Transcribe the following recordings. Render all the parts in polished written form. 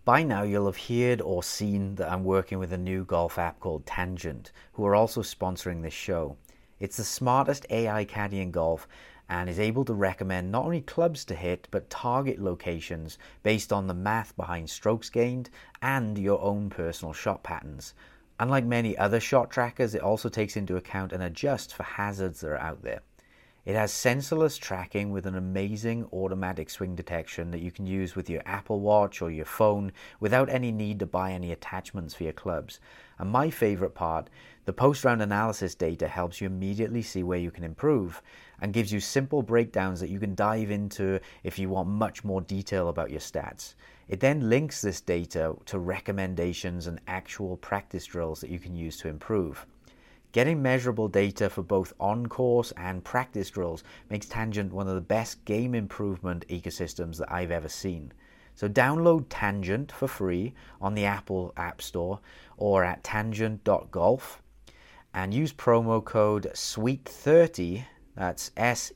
By now, you'll have heard or seen that I'm working with a new golf app called Tangent, who are also sponsoring this show. It's the smartest AI caddy in golf and is able to recommend not only clubs to hit, but target locations based on the math behind strokes gained and your own personal shot patterns. Unlike many other shot trackers, it also takes into account and adjusts for hazards that are out there. It has sensorless tracking with an amazing automatic swing detection that you can use with your Apple Watch or your phone without any need to buy any attachments for your clubs. And my favorite part, the post-round analysis data helps you immediately see where you can improve and gives you simple breakdowns that you can dive into if you want much more detail about your stats. It then links this data to recommendations and actual practice drills that you can use to improve. Getting measurable data for both on-course and practice drills makes Tangent one of the best game improvement ecosystems that I've ever seen. So download Tangent for free on the Apple App Store or at tangent.golf and use promo code SWEET30, that's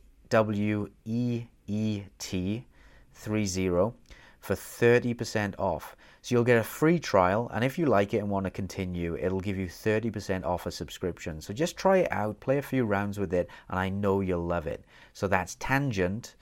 SWEET 30, for 30% off. So you'll get a free trial, and if you like it and want to continue, it'll give you 30% off a subscription. So just try it out, play a few rounds with it, and I know you'll love it. So that's Tangent,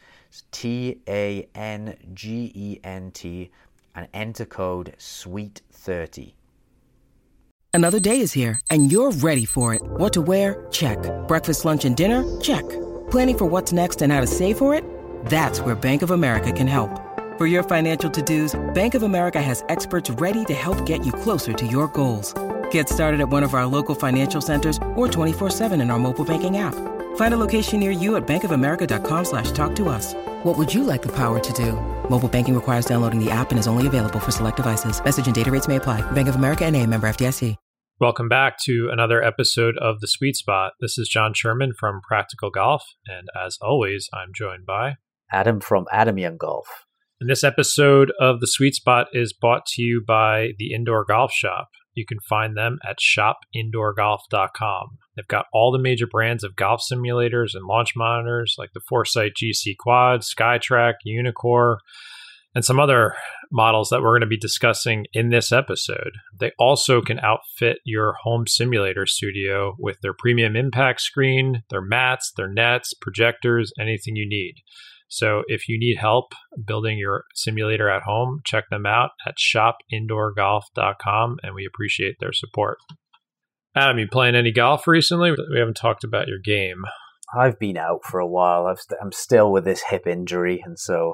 TANGENT, and enter code SWEET30. Another day is here, and you're ready for it. What to wear? Check. Breakfast, lunch, and dinner? Check. Planning for what's next and how to save for it? That's where Bank of America can help. For your financial to-dos, Bank of America has experts ready to help get you closer to your goals. Get started at one of our local financial centers or 24/7 in our mobile banking app. Find a location near you at bankofamerica.com/talktous. What would you like the power to do? Mobile banking requires downloading the app and is only available for select devices. Message and data rates may apply. Bank of America N.A., member FDIC. Welcome back to another episode of The Sweet Spot. This is John Sherman from Practical Golf, and as always, I'm joined by Adam from Adam Young Golf. And this episode of The Sweet Spot is brought to you by the Indoor Golf Shop. You can find them at shopindoorgolf.com. They've got all the major brands of golf simulators and launch monitors like the Foresight GC Quad, SkyTrack, Unicore, and some other models that we're going to be discussing in this episode. They also can outfit your home simulator studio with their premium impact screen, their mats, their nets, projectors, anything you need. So if you need help building your simulator at home, check them out at shopindoorgolf.com, and we appreciate their support. Adam, you playing any golf recently? We haven't talked about your game. I've been out for a while. I'm still with this hip injury, and so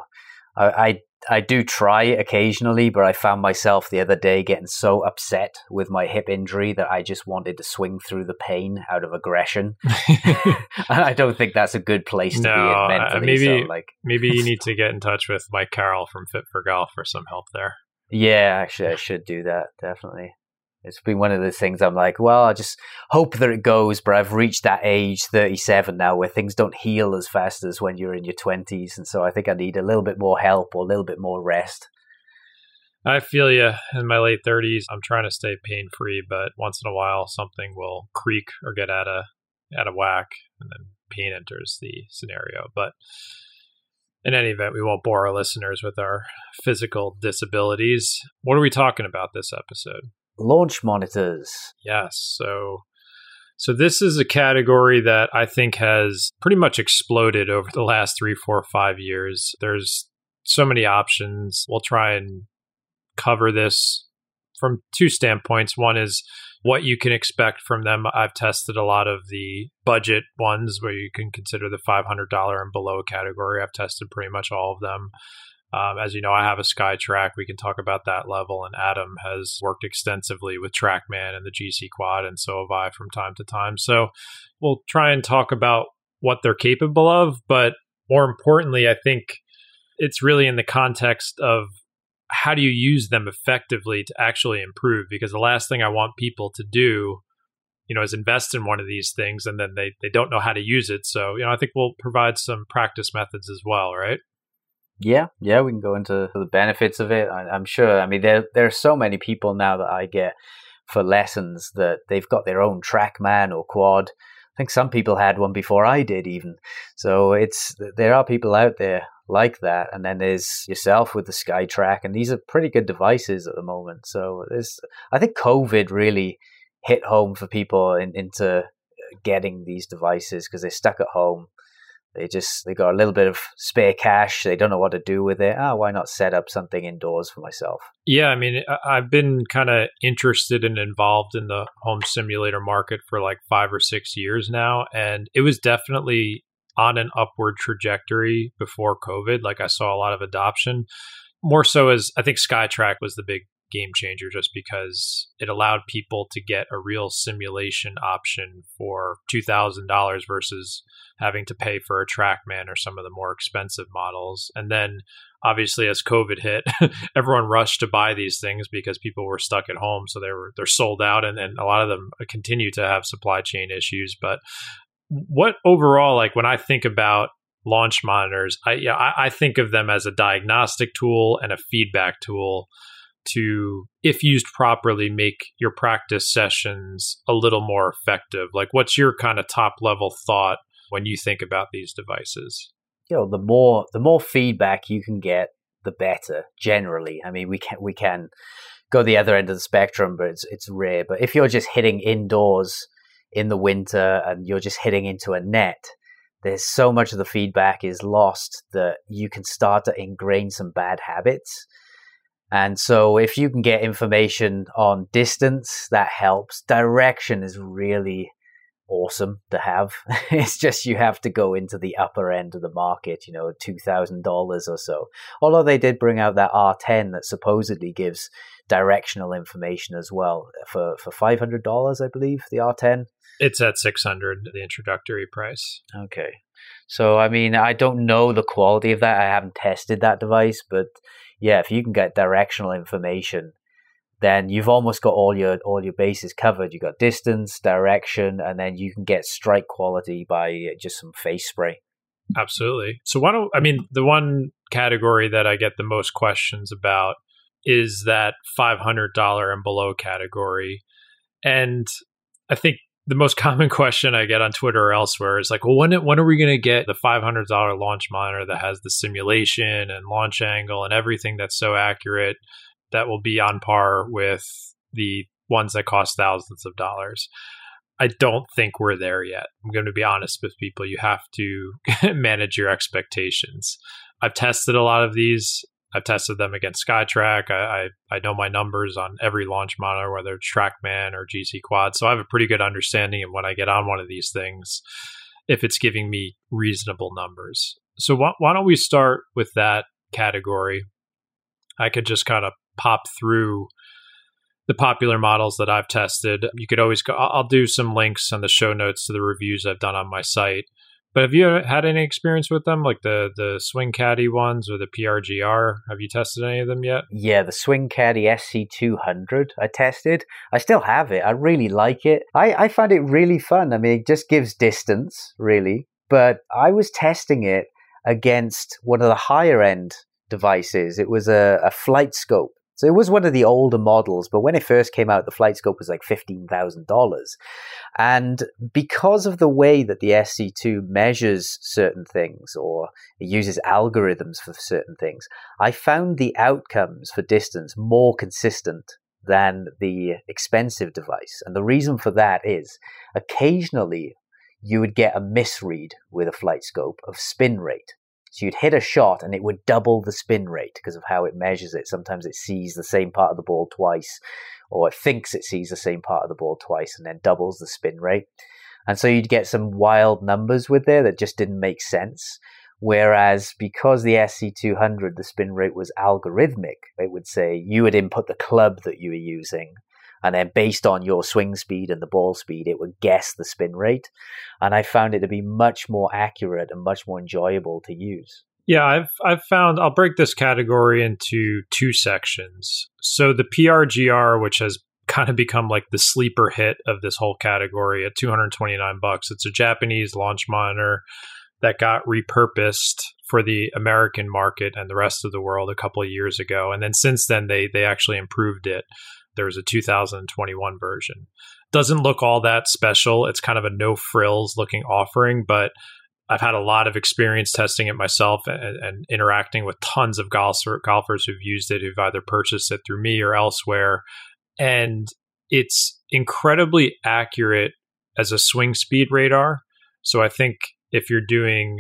I do try it occasionally, but I found myself the other day getting so upset with my hip injury that I just wanted to swing through the pain out of aggression. And I don't think that's a good place to be in mentally. Maybe you need to get in touch with Mike Carroll from Fit for Golf for some help there. Yeah, actually, I should do that, definitely. It's been one of those things I'm like, well, I just hope that it goes, but I've reached that age, 37 now, where things don't heal as fast as when you're in your 20s. And so I think I need a little bit more help or a little bit more rest. I feel you. In my late 30s, I'm trying to stay pain-free, but once in a while, something will creak or get out of whack, and then pain enters the scenario. But in any event, we won't bore our listeners with our physical disabilities. What are we talking about this episode? Launch monitors. Yes. So this is a category that I think has pretty much exploded over the last 3, 4, 5 years. There's so many options. We'll try and cover this from two standpoints. One is what you can expect from them. I've tested a lot of the budget ones where you can consider the $500 and below category. I've tested pretty much all of them. As you know, I have a SkyTrack. We can talk about that level. And Adam has worked extensively with TrackMan and the GC Quad, and so have I from time to time. So we'll try and talk about what they're capable of. But more importantly, I think it's really in the context of how do you use them effectively to actually improve? Because the last thing I want people to do, is invest in one of these things and then they don't know how to use it. So, I think we'll provide some practice methods as well, right? Yeah, we can go into the benefits of it. I'm sure. I mean, there are so many people now that I get for lessons that they've got their own TrackMan or Quad. think some people had one before I did even. So there are people out there like that. And then there's yourself with the SkyTrack, and these are pretty good devices at the moment. So I think COVID really hit home for people into getting these devices because they're stuck at home. They got a little bit of spare cash. They don't know what to do with it. Why not set up something indoors for myself? Yeah, I mean, I've been kind of interested and involved in the home simulator market for like 5 or 6 years now. And it was definitely on an upward trajectory before COVID. Like I saw a lot of adoption, more so as I think SkyTrack was the big game changer just because it allowed people to get a real simulation option for $2,000 versus having to pay for a TrackMan or some of the more expensive models. And then obviously as COVID hit, everyone rushed to buy these things because people were stuck at home. So they're sold out, and a lot of them continue to have supply chain issues. But what overall, like when I think about launch monitors, I think of them as a diagnostic tool and a feedback tool to, if used properly, make your practice sessions a little more effective. Like, what's your kind of top level thought when you think about these devices? The more feedback you can get, the better. Generally, I mean, we can go the other end of the spectrum, but it's rare. But if you're just hitting indoors in the winter and you're just hitting into a net, there's so much of the feedback is lost that you can start to ingrain some bad habits. And so if you can get information on distance, that helps. Direction is really awesome to have. It's just you have to go into the upper end of the market, $2,000 or so. Although they did bring out that R10 that supposedly gives directional information as well for $500, I believe, the R10. It's at $600, the introductory price. Okay. So, I mean, I don't know the quality of that. I haven't tested that device, but yeah, if you can get directional information, then you've almost got all your bases covered. You got distance, direction, and then you can get strike quality by just some face spray. Absolutely. So the one category that I get the most questions about is that $500 and below category. And I think the most common question I get on Twitter or elsewhere is like, well, when are we going to get the $500 launch monitor that has the simulation and launch angle and everything that's so accurate that will be on par with the ones that cost thousands of dollars? I don't think we're there yet. I'm going to be honest with people. You have to manage your expectations. I've tested a lot of these. I've tested them against SkyTrack. I know my numbers on every launch monitor, whether it's TrackMan or GC Quad. So I have a pretty good understanding of when I get on one of these things, if it's giving me reasonable numbers. So why don't we start with that category? I could just kind of pop through the popular models that I've tested. You could always go, I'll do some links on the show notes to the reviews I've done on my site. But have you had any experience with them, like the Swing Caddy ones or the PRGR? Have you tested any of them yet? Yeah, the Swing Caddy SC200 I tested. I still have it. I really like it. I find it really fun. I mean, it just gives distance, really. But I was testing it against one of the higher end devices. It was a Flight Scope. So it was one of the older models, but when it first came out, the Flight Scope was like $15,000. And because of the way that the SC2 measures certain things, or it uses algorithms for certain things, I found the outcomes for distance more consistent than the expensive device. And the reason for that is occasionally you would get a misread with a Flight Scope of spin rate. So you'd hit a shot and it would double the spin rate because of how it measures it. Sometimes it sees the same part of the ball twice, or it thinks it sees the same part of the ball twice and then doubles the spin rate. And so you'd get some wild numbers with there that just didn't make sense. Whereas because the SC200, the spin rate was algorithmic, it would say you would input the club that you were using, and then based on your swing speed and the ball speed, it would guess the spin rate. And I found it to be much more accurate and much more enjoyable to use. Yeah, I've found, I'll break this category into two sections. So the PRGR, which has kind of become like the sleeper hit of this whole category at $229. It's a Japanese launch monitor that got repurposed for the American market and the rest of the world a couple of years ago. And then since then, they actually improved it. There was a 2021 version. Doesn't look all that special. It's kind of a no frills looking offering, but I've had a lot of experience testing it myself and interacting with tons of golfers who've used it, who've either purchased it through me or elsewhere. And it's incredibly accurate as a swing speed radar. So I think if you're doing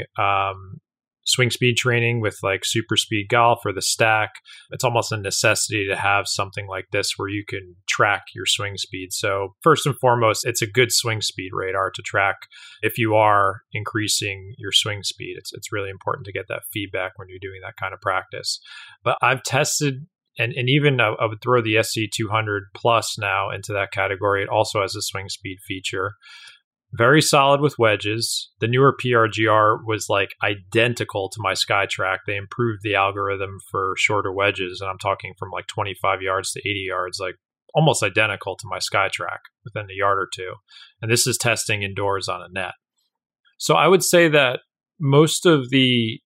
swing speed training with like Super Speed Golf or the Stack, it's almost a necessity to have something like this where you can track your swing speed. So first and foremost, it's a good swing speed radar to track if you are increasing your swing speed. It's really important to get that feedback when you're doing that kind of practice. But I've tested, and even I would throw the SC200 Plus now into that category. It also has a swing speed feature. Very solid with wedges. The newer PRGR was like identical to my SkyTrack. They improved the algorithm for shorter wedges, and I'm talking from like 25 yards to 80 yards, like almost identical to my SkyTrack within a yard or two. And this is testing indoors on a net. So I would say that most of the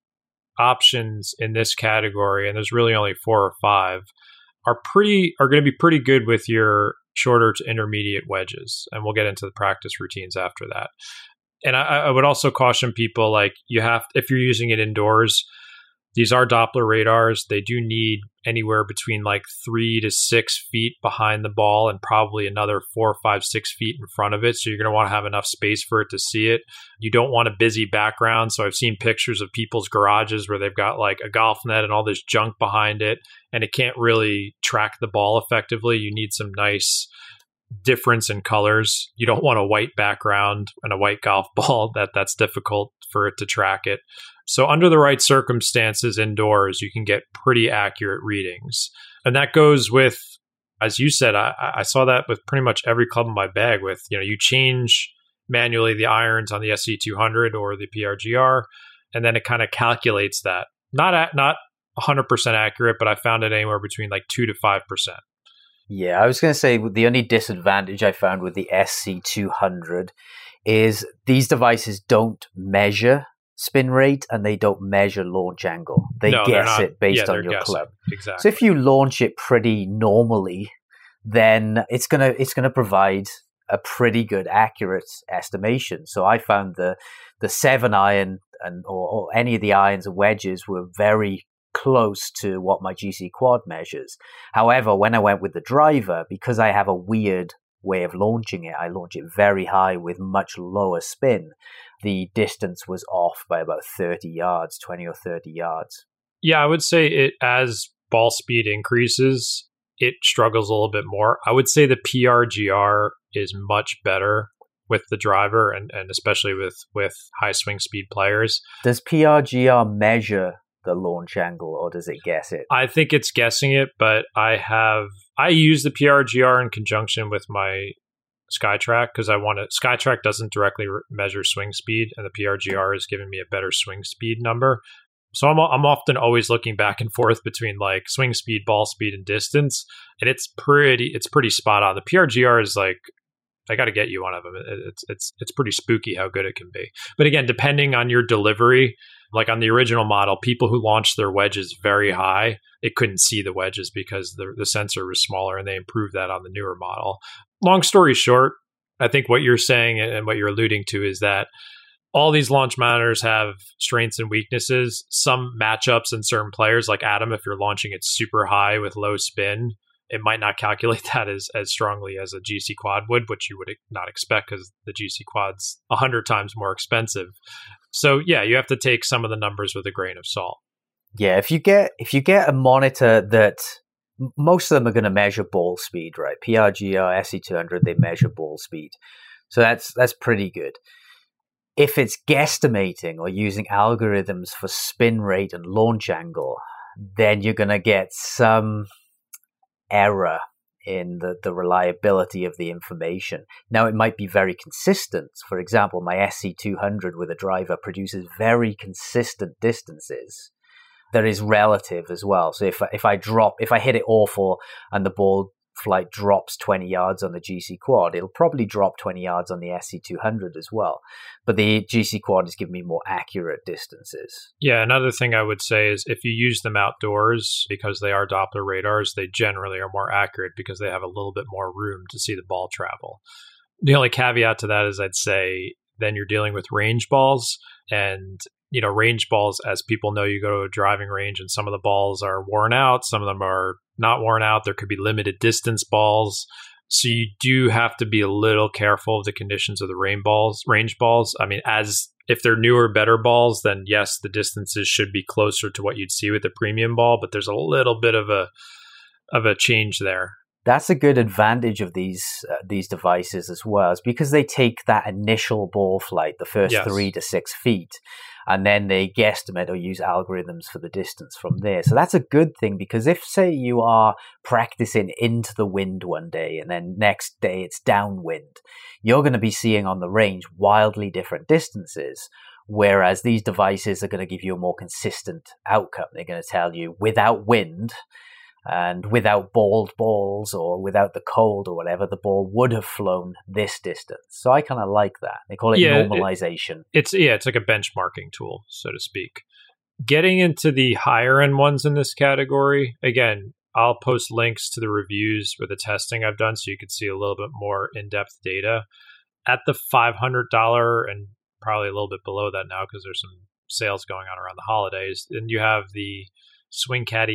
options in this category, and there's really only 4 or 5, are going to be pretty good with your shorter to intermediate wedges. And we'll get into the practice routines after that. And I would also caution people, like, if you're using it indoors, these are Doppler radars. They do need anywhere between like 3 to 6 feet behind the ball and probably another 4, 5, 6 feet in front of it. So you're going to want to have enough space for it to see it. You don't want a busy background. So I've seen pictures of people's garages where they've got like a golf net and all this junk behind it, and it can't really track the ball effectively. You need some nice difference in colors. You don't want a white background and a white golf ball. That's difficult for it to track it. So under the right circumstances indoors, you can get pretty accurate readings. And that goes with, as you said, I saw that with pretty much every club in my bag with, you change manually the irons on the SC200 or the PRGR, and then it kind of calculates that. Not 100% accurate, but I found it anywhere between like 2 to 5%. Yeah, I was going to say the only disadvantage I found with the SC200 is these devices don't measure spin rate and they don't measure launch angle. They guess it based on your club. Exactly. So if you launch it pretty normally, then it's gonna provide a pretty good accurate estimation. So I found the 7-iron or any of the irons and wedges were very close to what my GC Quad measures. However, when I went with the driver, because I have a weird way of launching it, I launch it very high with much lower spin. The distance was off by about 30 yards, 20 or 30 yards. Yeah, I would say it, as ball speed increases, it struggles a little bit more. I would say the PRGR is much better with the driver and especially with high swing speed players. Does PRGR measure the launch angle or does it guess it? I think it's guessing it, but I use the PRGR in conjunction with my SkyTrack because SkyTrack doesn't directly measure swing speed, and the PRGR is giving me a better swing speed number. So I'm often always looking back and forth between like swing speed, ball speed, and distance, and it's pretty spot on. The PRGR is like, I got to get you one of them. It's pretty spooky how good it can be. But again, depending on your delivery, like on the original model, people who launched their wedges very high, it couldn't see the wedges because the sensor was smaller, and they improved that on the newer model. Long story short, I think what you're saying and what you're alluding to is that all these launch monitors have strengths and weaknesses. Some matchups in certain players, like Adam, if you're launching it super high with low spin, it might not calculate that as strongly as a GC Quad would, which you would not expect because the GC Quad's 100 times more expensive. So yeah, you have to take some of the numbers with a grain of salt. Yeah, if you get a monitor that most of them are going to measure ball speed, right? PRGR, SC200, they measure ball speed. So that's pretty good. If it's guesstimating or using algorithms for spin rate and launch angle, then you're going to get some error in the reliability of the information. Now, it might be very consistent. For example, my SC200 with a driver produces very consistent distances. That is relative as well. So if I hit it awful and the ball flight drops 20 yards on the GC Quad, it'll probably drop 20 yards on the SC200 as well. But the GC Quad is giving me more accurate distances. Yeah, another thing I would say is if you use them outdoors, because they are Doppler radars, they generally are more accurate because they have a little bit more room to see the ball travel. The only caveat to that is I'd say then you're dealing with range balls. And, range balls, as people know, you go to a driving range and some of the balls are worn out. Some of them are not worn out. There could be limited distance balls. So you do have to be a little careful of the conditions of the range balls. I mean, if they're newer, better balls, then yes, the distances should be closer to what you'd see with a premium ball, but there's a little bit of a change there. That's a good advantage of these devices as well, is because they take that initial ball flight, the first 3 to 6 feet, and then they guesstimate or use algorithms for the distance from there. So that's a good thing, because if, say, you are practicing into the wind one day and then next day it's downwind, you're going to be seeing on the range wildly different distances. Whereas these devices are going to give you a more consistent outcome. They're going to tell you without wind and without balled balls or without the cold or whatever, the ball would have flown this distance. So I kind of like that. They call it normalization. It's like a benchmarking tool, so to speak. Getting into the higher end ones in this category, again, I'll post links to the reviews for the testing I've done so you can see a little bit more in-depth data. At the $500 and probably a little bit below that now because there's some sales going on around the holidays, then you have the SwingCaddie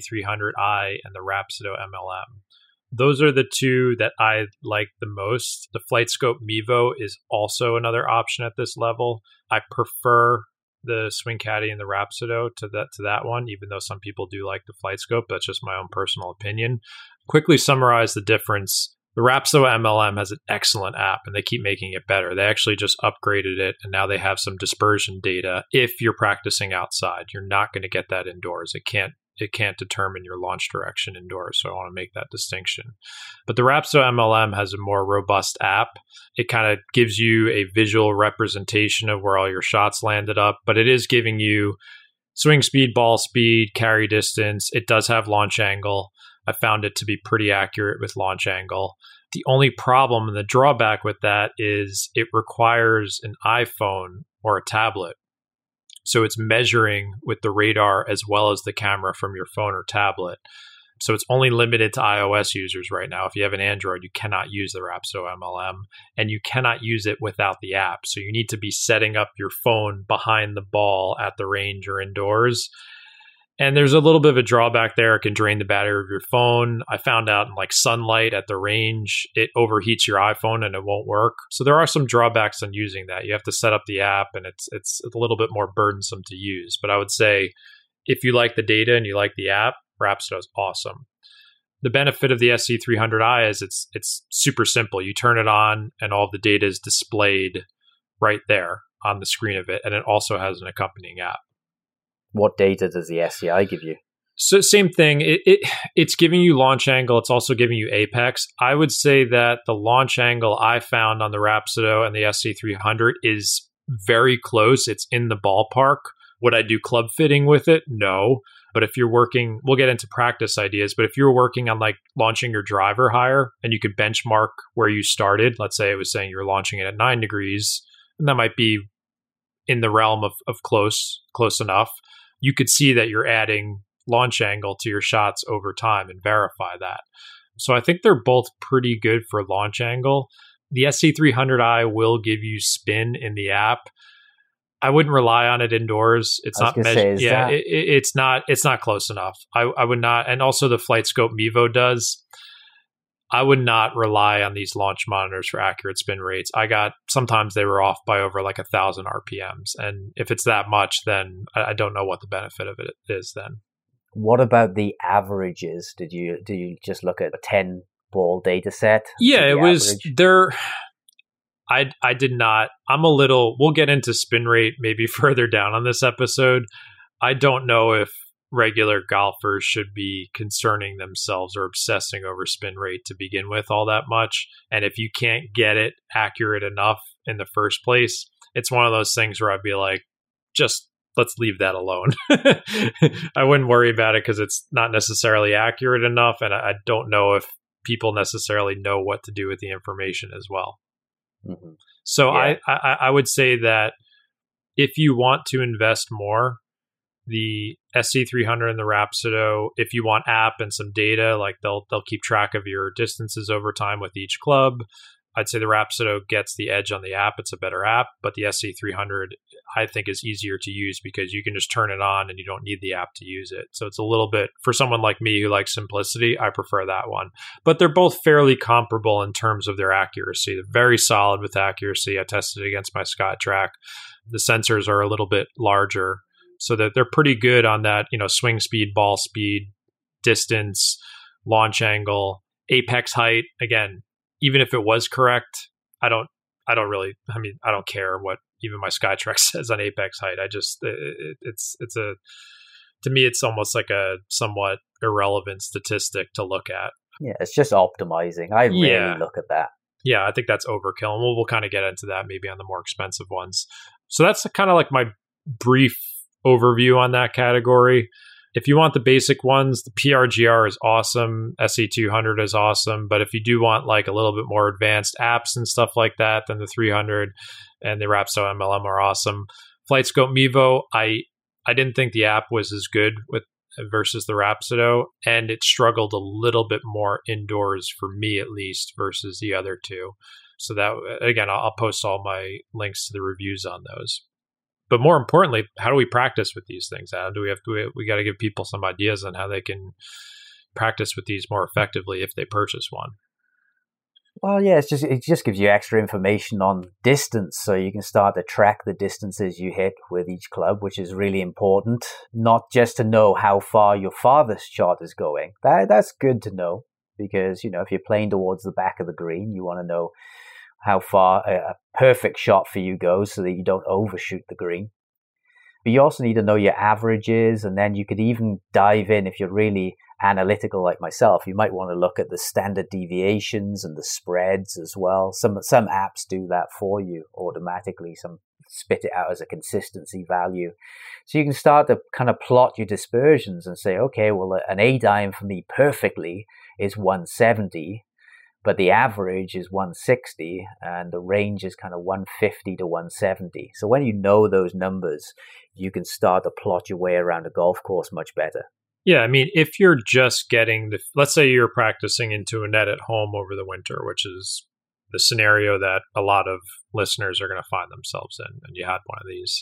SC300i and the Rapsodo MLM. Those are the two that I like the most. The FlightScope Mevo is also another option at this level. I prefer the SwingCaddie and the Rapsodo to that one, even though some people do like the FlightScope. That's just my own personal opinion. Quickly summarize the difference. The Rapsodo MLM has an excellent app, and they keep making it better. They actually just upgraded it, and now they have some dispersion data. If you're practicing outside, you're not going to get that indoors. It can't determine your launch direction indoors, so I want to make that distinction. But the Rapsodo MLM has a more robust app. It kind of gives you a visual representation of where all your shots landed up, but it is giving you swing speed, ball speed, carry distance. It does have launch angle. I found it to be pretty accurate with launch angle. The only problem and the drawback with that is it requires an iPhone or a tablet. So it's measuring with the radar as well as the camera from your phone or tablet. So it's only limited to iOS users right now. If you have an Android, you cannot use the Rapsodo MLM, and you cannot use it without the app. So you need to be setting up your phone behind the ball at the range or indoors. And there's a little bit of a drawback there. It can drain the battery of your phone. I found out in like sunlight at the range, it overheats your iPhone and it won't work. So there are some drawbacks on using that. You have to set up the app, and it's a little bit more burdensome to use. But I would say if you like the data and you like the app, Rapsodo is awesome. The benefit of the SC300i is it's super simple. You turn it on and all the data is displayed right there on the screen of it. And it also has an accompanying app. What data does the SCI give you? So same thing. It's giving you launch angle. It's also giving you apex. I would say that the launch angle I found on the Rapsodo and the SC300 is very close. It's in the ballpark. Would I do club fitting with it? No. But if you're working, we'll get into practice ideas, but if you're working on like launching your driver higher and you could benchmark where you started, let's say it was saying you're launching it at 9 degrees, and that might be in the realm of close enough. You could see that you're adding launch angle to your shots over time and verify that. So I think they're both pretty good for launch angle. The SC300i will give you spin in the app. I wouldn't rely on it indoors. It's not measured. Yeah, it's not close enough. I would not. And also the FlightScope Mevo does. I would not rely on these launch monitors for accurate spin rates. Sometimes they were off by over like 1,000 RPMs. And if it's that much, then I don't know what the benefit of it is then. What about the averages? Do you just look at a 10 ball data set? Yeah, it was there. I did not. We'll get into spin rate maybe further down on this episode. I don't know if regular golfers should be concerning themselves or obsessing over spin rate to begin with all that much. And if you can't get it accurate enough in the first place, it's one of those things where I'd be like, just let's leave that alone. I wouldn't worry about it because it's not necessarily accurate enough. And I don't know if people necessarily know what to do with the information as well. Mm-hmm. So yeah. I would say that if you want to invest more, the SC300 and the Rapsodo, if you want app and some data, like they'll keep track of your distances over time with each club. I'd say the Rapsodo gets the edge on the app. It's a better app, but the SC300 I think is easier to use because you can just turn it on and you don't need the app to use it. So it's a little bit, for someone like me who likes simplicity, I prefer that one. But they're both fairly comparable in terms of their accuracy. They're very solid with accuracy. I tested it against my ScotTrack. The sensors are a little bit larger, so that they're pretty good on that, swing speed, ball speed, distance, launch angle, apex height. Again, even if it was correct, I don't care what even my SkyTrack says on apex height. To me, it's almost like a somewhat irrelevant statistic to look at. Yeah, it's just optimizing. I really look at that. Yeah, I think that's overkill. And we'll kind of get into that maybe on the more expensive ones. So that's kind of like my brief overview on that category. If you want the basic ones, the PRGR is awesome. SE200 is awesome. But if you do want like a little bit more advanced apps and stuff like that, then the 300 and the Rapso MLM are awesome. FlightScope Mevo, I didn't think the app was as good versus the Rapsodo, and it struggled a little bit more indoors for me at least versus the other two. So that, again, I'll post all my links to the reviews on those. But more importantly, how do we practice with these things, Adam? We got to give people some ideas on how they can practice with these more effectively if they purchase one. Well, yeah, it just gives you extra information on distance, so you can start to track the distances you hit with each club, which is really important. Not just to know how far your farthest shot is going. That's good to know because, if you're playing towards the back of the green, you want to know how far a perfect shot for you goes so that you don't overshoot the green. But you also need to know your averages, and then you could even dive in if you're really analytical like myself. You might want to look at the standard deviations and the spreads as well. Some apps do that for you automatically. Some spit it out as a consistency value. So you can start to kind of plot your dispersions and say, okay, well, an A-dime for me perfectly is 170. But the average is 160 and the range is kind of 150 to 170. So when you know those numbers, you can start to plot your way around a golf course much better. Yeah, I mean, if you're just getting let's say you're practicing into a net at home over the winter, which is the scenario that a lot of listeners are going to find themselves in, and you had one of these.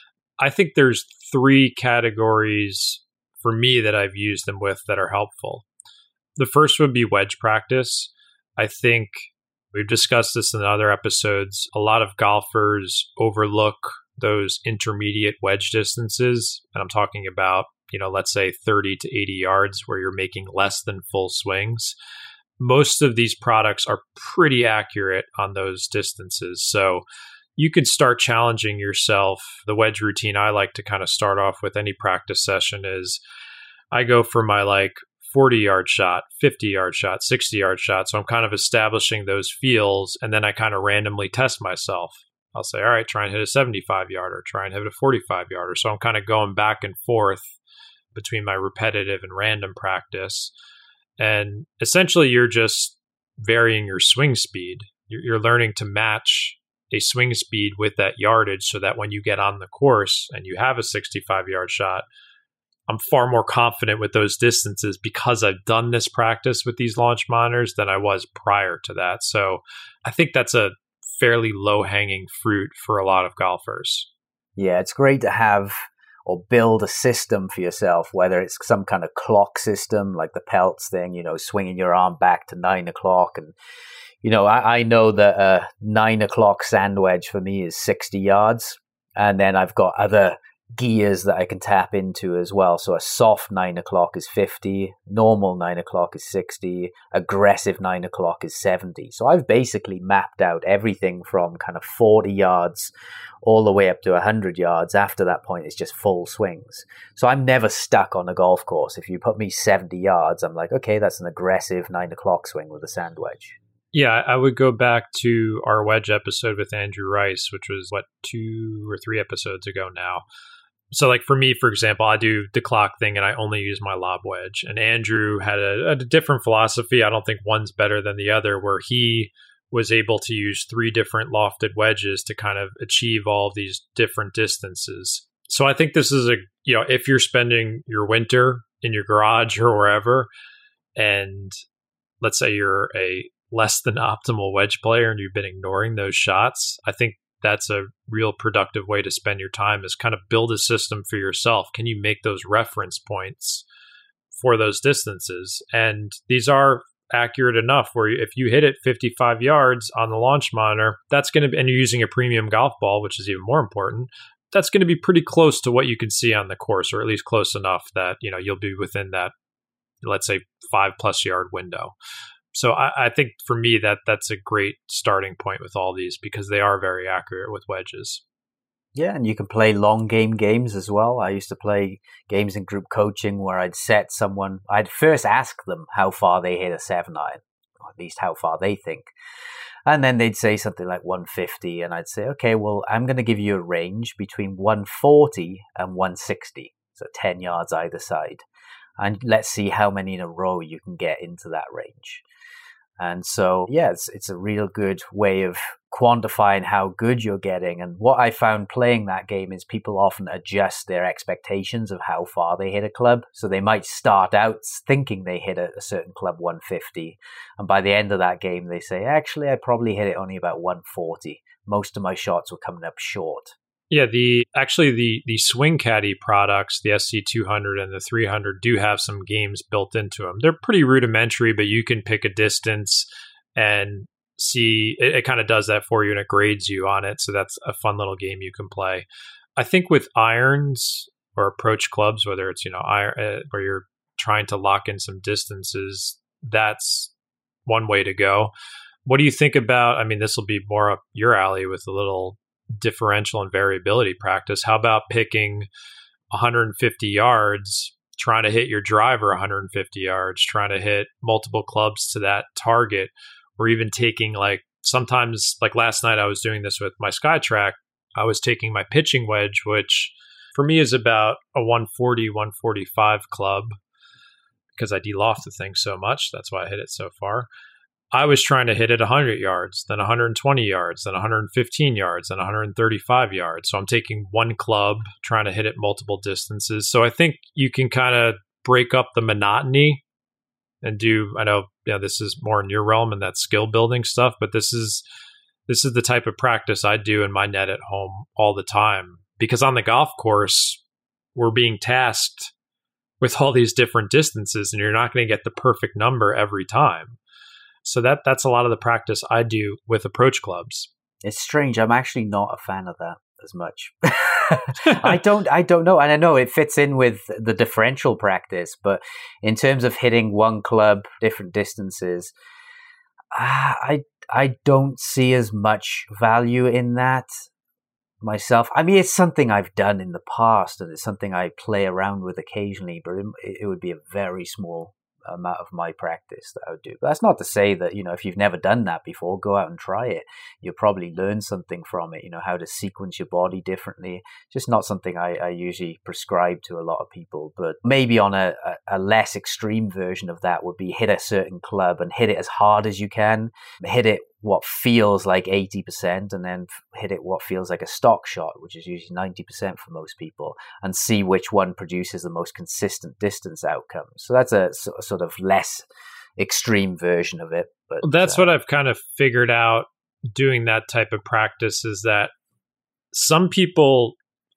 I think there's 3 categories for me that I've used them with that are helpful. The first would be wedge practice. I think we've discussed this in other episodes. A lot of golfers overlook those intermediate wedge distances. And I'm talking about, let's say 30 to 80 yards where you're making less than full swings. Most of these products are pretty accurate on those distances. So you could start challenging yourself. The wedge routine I like to kind of start off with any practice session is I go for my 40-yard shot, 50-yard shot, 60-yard shot. So I'm kind of establishing those feels, and then I kind of randomly test myself. I'll say, all right, try and hit a 75-yarder, try and hit a 45-yarder. So I'm kind of going back and forth between my repetitive and random practice. And essentially, you're just varying your swing speed. You're learning to match a swing speed with that yardage so that when you get on the course and you have a 65-yard shot, I'm far more confident with those distances because I've done this practice with these launch monitors than I was prior to that. So I think that's a fairly low-hanging fruit for a lot of golfers. Yeah, it's great to have or build a system for yourself, whether it's some kind of clock system like the Peltz thing, swinging your arm back to 9 o'clock. And, I know that a 9 o'clock sand wedge for me is 60 yards. And then I've got other gears that I can tap into as well. So a soft 9 o'clock is 50, normal 9 o'clock is 60, aggressive 9 o'clock is 70. So I've basically mapped out everything from kind of 40 yards all the way up to 100 yards. After that point, it's just full swings. So I'm never stuck on a golf course. If you put me 70 yards, I'm like, okay, that's an aggressive 9 o'clock swing with a sand wedge. Yeah, I would go back to our wedge episode with Andrew Rice, which was 2 or 3 episodes ago now. So for me, for example, I do the clock thing and I only use my lob wedge. And Andrew had a different philosophy. I don't think one's better than the other, where he was able to use 3 different lofted wedges to kind of achieve all of these different distances. So I think this is if you're spending your winter in your garage or wherever, and let's say you're a less than optimal wedge player and you've been ignoring those shots, I think that's a real productive way to spend your time, is kind of build a system for yourself. Can you make those reference points for those distances? And these are accurate enough where if you hit it 55 yards on the launch monitor, that's going to be, and you're using a premium golf ball, which is even more important, that's going to be pretty close to what you can see on the course, or at least close enough that, you know, you'll be within that, let's say, 5+ yard window. So I think for me that's a great starting point with all these, because they are very accurate with wedges. Yeah, and you can play long game games as well. I used to play games in group coaching where I'd first ask them how far they hit a 7-iron, or at least how far they think. And then they'd say something like 150, and I'd say, okay, well, I'm going to give you a range between 140 and 160, so 10 yards either side. And let's see how many in a row you can get into that range. And so, yeah, it's a real good way of quantifying how good you're getting. And what I found playing that game is people often adjust their expectations of how far they hit a club. So they might start out thinking they hit a certain club 150. And by the end of that game, they say, actually, I probably hit it only about 140. Most of my shots were coming up short. Yeah, the Swing Caddy products, the SC200 and the 300, do have some games built into them. They're pretty rudimentary, but you can pick a distance and see, it kind of does that for you and it grades you on it. So that's a fun little game you can play. I think with irons or approach clubs, whether it's, you know, where you're trying to lock in some distances, that's one way to go. What do you think about, I mean, this will be more up your alley with a little differential and variability practice. How about picking 150 yards, trying to hit your driver 150 yards, trying to hit multiple clubs to that target, or even taking, like, sometimes, like last night I was doing this with my SkyTrack, I was taking my pitching wedge, which for me is about a 140, 145 club, because I de-loft the thing so much. That's why I hit it so far. I was trying to hit it 100 yards, then 120 yards, then 115 yards, then 135 yards. So I'm taking one club, trying to hit it multiple distances. So I think you can kind of break up the monotony and do, I know, yeah, this is more in your realm and that skill building stuff, but this is the type of practice I do in my net at home all the time. Because on the golf course, we're being tasked with all these different distances, and you're not going to get the perfect number every time. So that's a lot of the practice I do with approach clubs. It's strange. I'm actually not a fan of that as much. I don't know. And I know it fits in with the differential practice, but in terms of hitting one club, different distances, I don't see as much value in that myself. I mean, it's something I've done in the past, and it's something I play around with occasionally, but it would be a very small amount of my practice that I would do. But that's not to say that, you know, if you've never done that before, go out and try it. You'll probably learn something from it, you know, how to sequence your body differently. Just not something I usually prescribe to a lot of people, but maybe on a less extreme version of that would be hit a certain club and hit it as hard as you can, hit it what feels like 80%, and then hit it what feels like a stock shot, which is usually 90% for most people, and see which one produces the most consistent distance outcome. So that's a sort of less extreme version of it. But that's what I've kind of figured out doing that type of practice, is that some people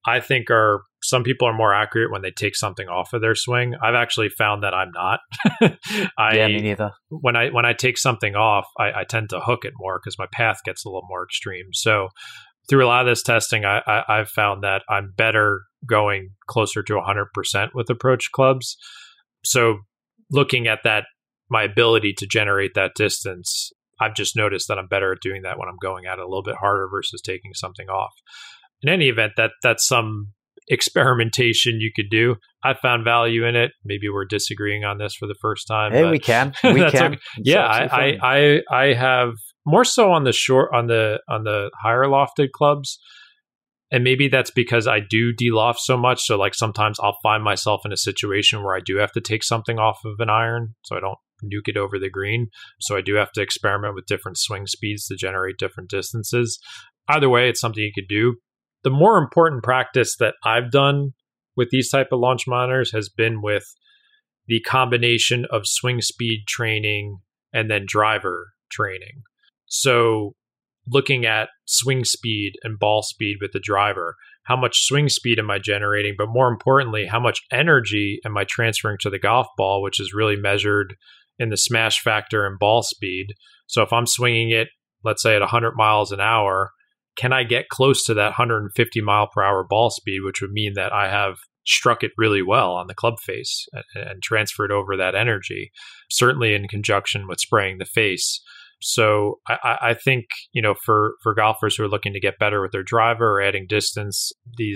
are more accurate when they take something off of their swing. I've actually found that I'm not. Yeah, me neither. When I take something off, I tend to hook it more because my path gets a little more extreme. So through a lot of this testing, I've found that I'm better going closer to 100% with approach clubs. So looking at that, my ability to generate that distance, I've just noticed that I'm better at doing that when I'm going at it a little bit harder versus taking something off. In any event, that's some experimentation you could do. I found value in it. Maybe we're disagreeing on this for the first time. Hey, we can. We can. Okay. Yeah, I have more so on the higher lofted clubs. And maybe that's because I do de-loft so much. So like sometimes I'll find myself in a situation where I do have to take something off of an iron so I don't nuke it over the green. So I do have to experiment with different swing speeds to generate different distances. Either way, it's something you could do. The more important practice that I've done with these type of launch monitors has been with the combination of swing speed training and then driver training. So looking at swing speed and ball speed with the driver, how much swing speed am I generating? But more importantly, how much energy am I transferring to the golf ball, which is really measured in the smash factor and ball speed. So if I'm swinging it, let's say at 100 miles an hour, can I get close to that 150 mile per hour ball speed, which would mean that I have struck it really well on the club face and transferred over that energy, certainly in conjunction with spraying the face. So I think, for golfers who are looking to get better with their driver or adding distance,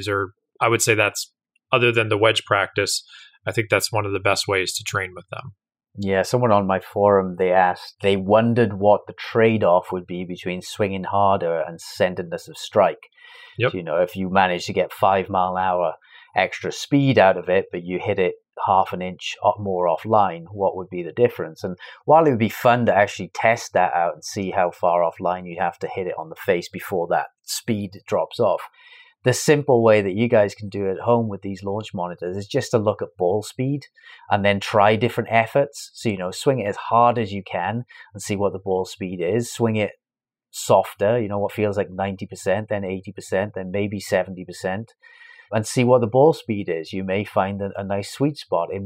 I would say that's, other than the wedge practice, I think that's one of the best ways to train with them. Yeah, someone on my forum, they wondered what the trade-off would be between swinging harder and centeredness of strike. Yep. So, if you manage to get 5 mile an hour extra speed out of it, but you hit it half an inch more offline, what would be the difference? And while it would be fun to actually test that out and see how far offline you'd have to hit it on the face before that speed drops off, the simple way that you guys can do it at home with these launch monitors is just to look at ball speed and then try different efforts. So, swing it as hard as you can and see what the ball speed is. Swing it softer, what feels like 90%, then 80%, then maybe 70%, and see what the ball speed is. You may find a nice sweet spot. It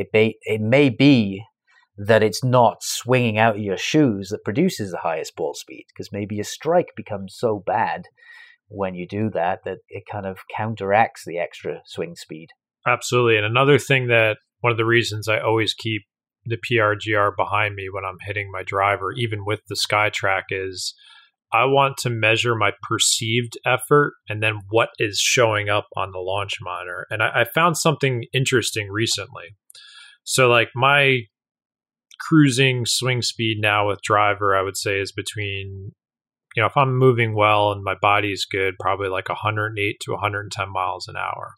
may be that it's not swinging out of your shoes that produces the highest ball speed, because maybe your strike becomes so bad when you do that it kind of counteracts the extra swing speed. Absolutely. And another thing, that one of the reasons I always keep the PRGR behind me when I'm hitting my driver, even with the SkyTrack, is I want to measure my perceived effort and then what is showing up on the launch monitor. And I found something interesting recently. So like my cruising swing speed now with driver, I would say, is between, if I'm moving well and my body is good, probably like 108 to 110 miles an hour.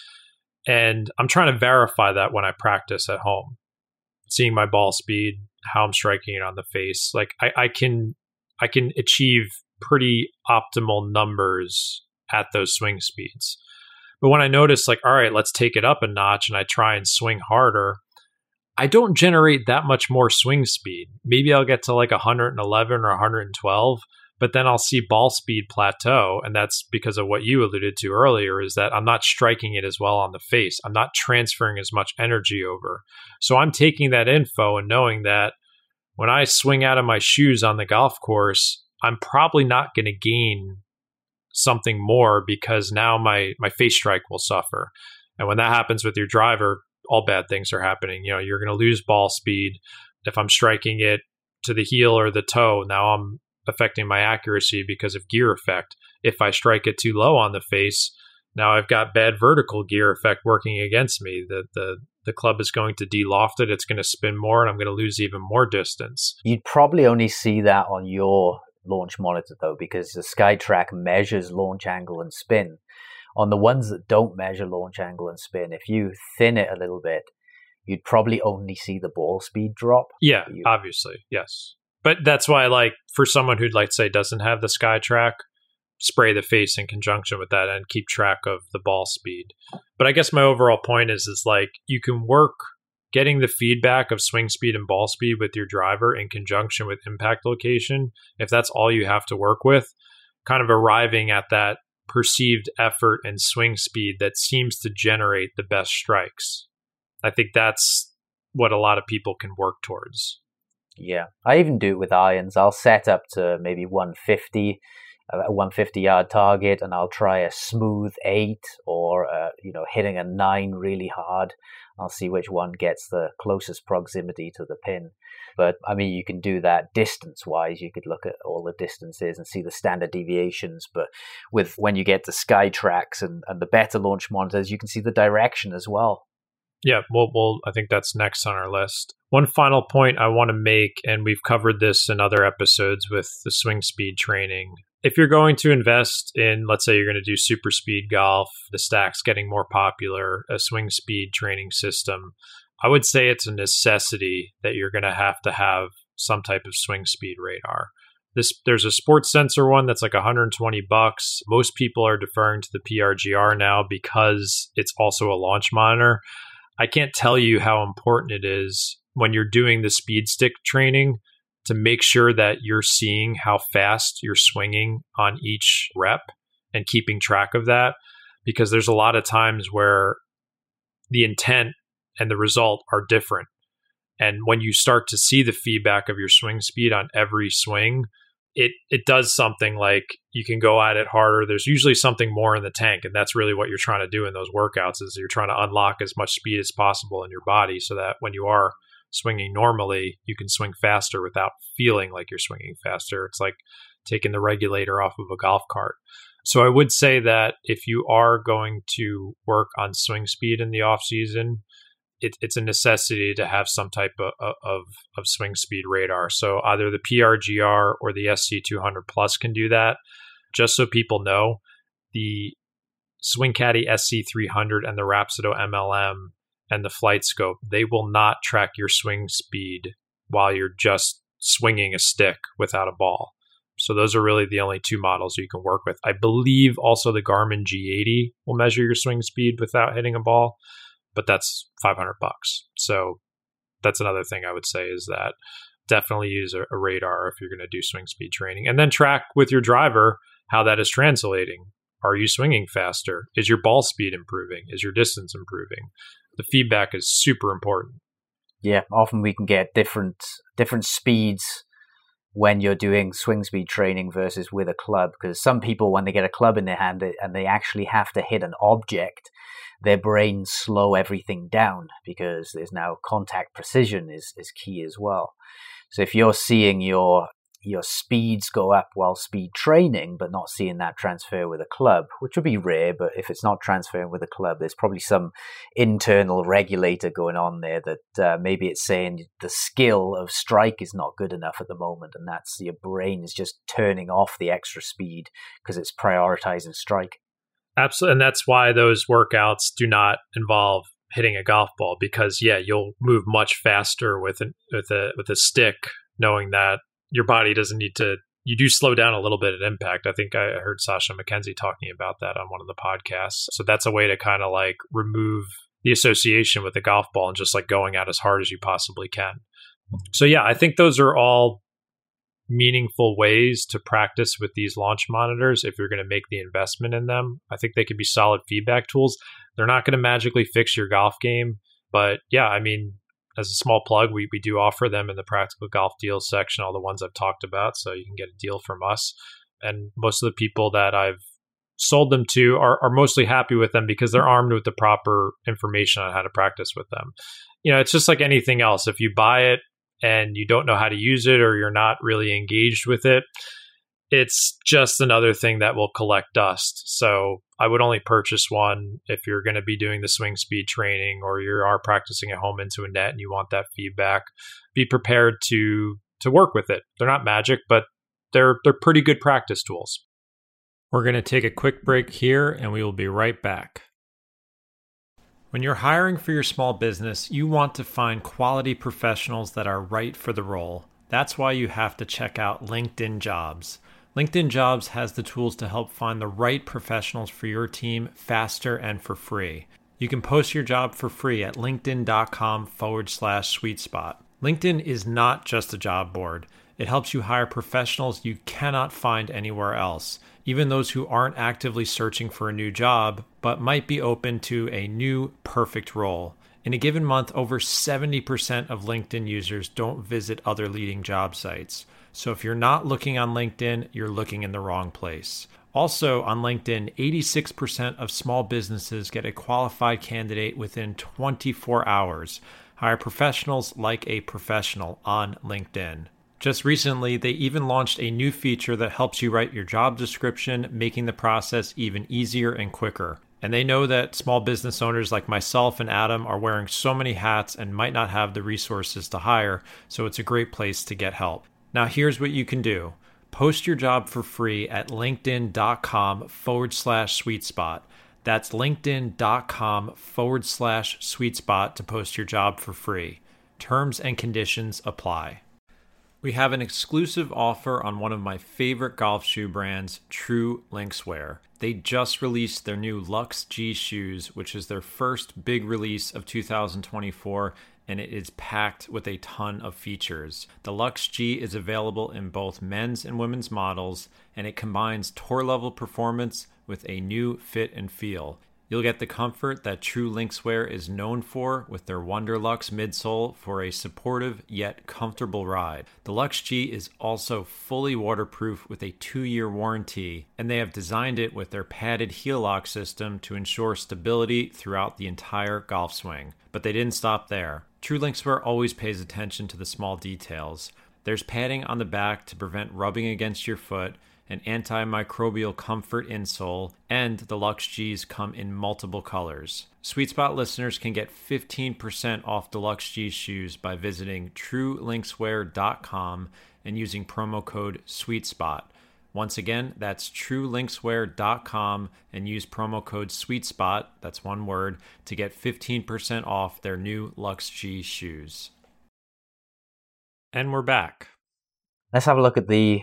And I'm trying to verify that when I practice at home, seeing my ball speed, how I'm striking it on the face. Like I can achieve pretty optimal numbers at those swing speeds. But when I notice, like, all right, let's take it up a notch and I try and swing harder, I don't generate that much more swing speed. Maybe I'll get to like 111 or 112, but then I'll see ball speed plateau. And that's because of what you alluded to earlier, is that I'm not striking it as well on the face. I'm not transferring as much energy over. So I'm taking that info and knowing that when I swing out of my shoes on the golf course, I'm probably not going to gain something more, because now my face strike will suffer. And when that happens with your driver, all bad things are happening. You're going to lose ball speed. If I'm striking it to the heel or the toe, now I'm affecting my accuracy because of gear effect. If I strike it too low on the face, now I've got bad vertical gear effect working against me. The club is going to de-loft it. It's going to spin more, and I'm going to lose even more distance. You'd probably only see that on your launch monitor, though, because the SkyTrack measures launch angle and spin. On the ones that don't measure launch angle and spin, if you thin it a little bit, you'd probably only see the ball speed drop. Yeah, obviously, yes. But that's why, like, for someone who'd like to say doesn't have the SkyTrack, spray the face in conjunction with that and keep track of the ball speed. But I guess my overall point is like, you can work getting the feedback of swing speed and ball speed with your driver in conjunction with impact location. If that's all you have to work with, kind of arriving at that perceived effort and swing speed that seems to generate the best strikes. I think that's what a lot of people can work towards. Yeah, I even do it with irons. I'll set up to maybe 150, a 150-yard target, and I'll try a smooth 8 or, hitting a 9 really hard. I'll see which one gets the closest proximity to the pin. But, I mean, you can do that distance-wise. You could look at all the distances and see the standard deviations. But when you get to SkyTracks and the better launch monitors, you can see the direction as well. Yeah, well, I think that's next on our list. One final point I want to make, and we've covered this in other episodes with the swing speed training. If you're going to invest in, let's say you're going to do super speed golf, the Stack's getting more popular, a swing speed training system, I would say it's a necessity that you're going to have some type of swing speed radar. There's a sports sensor one that's like $120. Most people are deferring to the PRGR now because it's also a launch monitor. I can't tell you how important it is when you're doing the speed stick training to make sure that you're seeing how fast you're swinging on each rep and keeping track of that, because there's a lot of times where the intent and the result are different. And when you start to see the feedback of your swing speed on every swing, it does something like you can go at it harder. There's usually something more in the tank. And that's really what you're trying to do in those workouts, is you're trying to unlock as much speed as possible in your body so that when you are swinging normally, you can swing faster without feeling like you're swinging faster. It's like taking the regulator off of a golf cart. So I would say that if you are going to work on swing speed in the off season, it's a necessity to have some type of swing speed radar. So either the PRGR or the SC200 Plus can do that. Just so people know, the Swing Caddy SC300 and the Rapsodo MLM and the Flight Scope, they will not track your swing speed while you're just swinging a stick without a ball. So those are really the only two models you can work with. I believe also the Garmin G80 will measure your swing speed without hitting a ball, but that's $500. So that's another thing I would say, is that definitely use a radar if you're going to do swing speed training, and then track with your driver how that is translating. Are you swinging faster? Is your ball speed improving? Is your distance improving? The feedback is super important. Yeah, often we can get different speeds when you're doing swing speed training versus with a club, because some people, when they get a club in their hand and they actually have to hit an object, their brains slow everything down, because there's now contact precision is key as well. So if you're seeing your speeds go up while speed training, but not seeing that transfer with a club, which would be rare, but if it's not transferring with a club, there's probably some internal regulator going on there that maybe it's saying the skill of strike is not good enough at the moment, and that's your brain is just turning off the extra speed because it's prioritizing strike. Absolutely. And that's why those workouts do not involve hitting a golf ball, because you'll move much faster with a stick, knowing that your body doesn't need to. You do slow down a little bit at impact. I think I heard Sasha McKenzie talking about that on one of the podcasts. So that's a way to kind of like remove the association with the golf ball and just like going out as hard as you possibly can. So I think those are all meaningful ways to practice with these launch monitors if you're going to make the investment in them. I think they could be solid feedback tools. They're not going to magically fix your golf game, but I mean, as a small plug, we do offer them in the Practical Golf Deals section, all the ones I've talked about, so you can get a deal from us. And most of the people that I've sold them to are mostly happy with them because they're armed with the proper information on how to practice with them. It's just like anything else. If you buy it and you don't know how to use it, or you're not really engaged with it, it's just another thing that will collect dust. So I would only purchase one if you're going to be doing the swing speed training, or you are practicing at home into a net and you want that feedback. Be prepared to work with it. They're not magic, but they're pretty good practice tools. We're going to take a quick break here, and we will be right back. When you're hiring for your small business, you want to find quality professionals that are right for the role. That's why you have to check out LinkedIn Jobs. LinkedIn Jobs has the tools to help find the right professionals for your team faster and for free. You can post your job for free at linkedin.com/sweet spot. LinkedIn is not just a job board. It helps you hire professionals you cannot find anywhere else, even those who aren't actively searching for a new job, but might be open to a new perfect role. In a given month, over 70% of LinkedIn users don't visit other leading job sites. So if you're not looking on LinkedIn, you're looking in the wrong place. Also on LinkedIn, 86% of small businesses get a qualified candidate within 24 hours. Hire professionals like a professional on LinkedIn. Just recently, they even launched a new feature that helps you write your job description, making the process even easier and quicker. And they know that small business owners like myself and Adam are wearing so many hats and might not have the resources to hire, so it's a great place to get help. Now here's what you can do. Post your job for free at linkedin.com/sweet spot. That's linkedin.com/sweet spot to post your job for free. Terms and conditions apply. We have an exclusive offer on one of my favorite golf shoe brands, True Linkswear. They just released their new Luxe G shoes, which is their first big release of 2024, and it is packed with a ton of features. The Lux G is available in both men's and women's models, and it combines tour-level performance with a new fit and feel. You'll get the comfort that True Linkswear is known for with their Wonderlux midsole for a supportive yet comfortable ride. The Lux G is also fully waterproof with a 2-year warranty, and they have designed it with their padded heel lock system to ensure stability throughout the entire golf swing. But they didn't stop there. True Linkswear always pays attention to the small details. There's padding on the back to prevent rubbing against your foot, an antimicrobial comfort insole, and the Lux Gs come in multiple colors. Sweet Spot listeners can get 15% off the Lux G shoes by visiting truelinkswear.com and using promo code SweetSpot. Once again, that's truelinkswear.com and use promo code SweetSpot, that's one word, to get 15% off their new Lux G shoes. And we're back. Let's have a look at the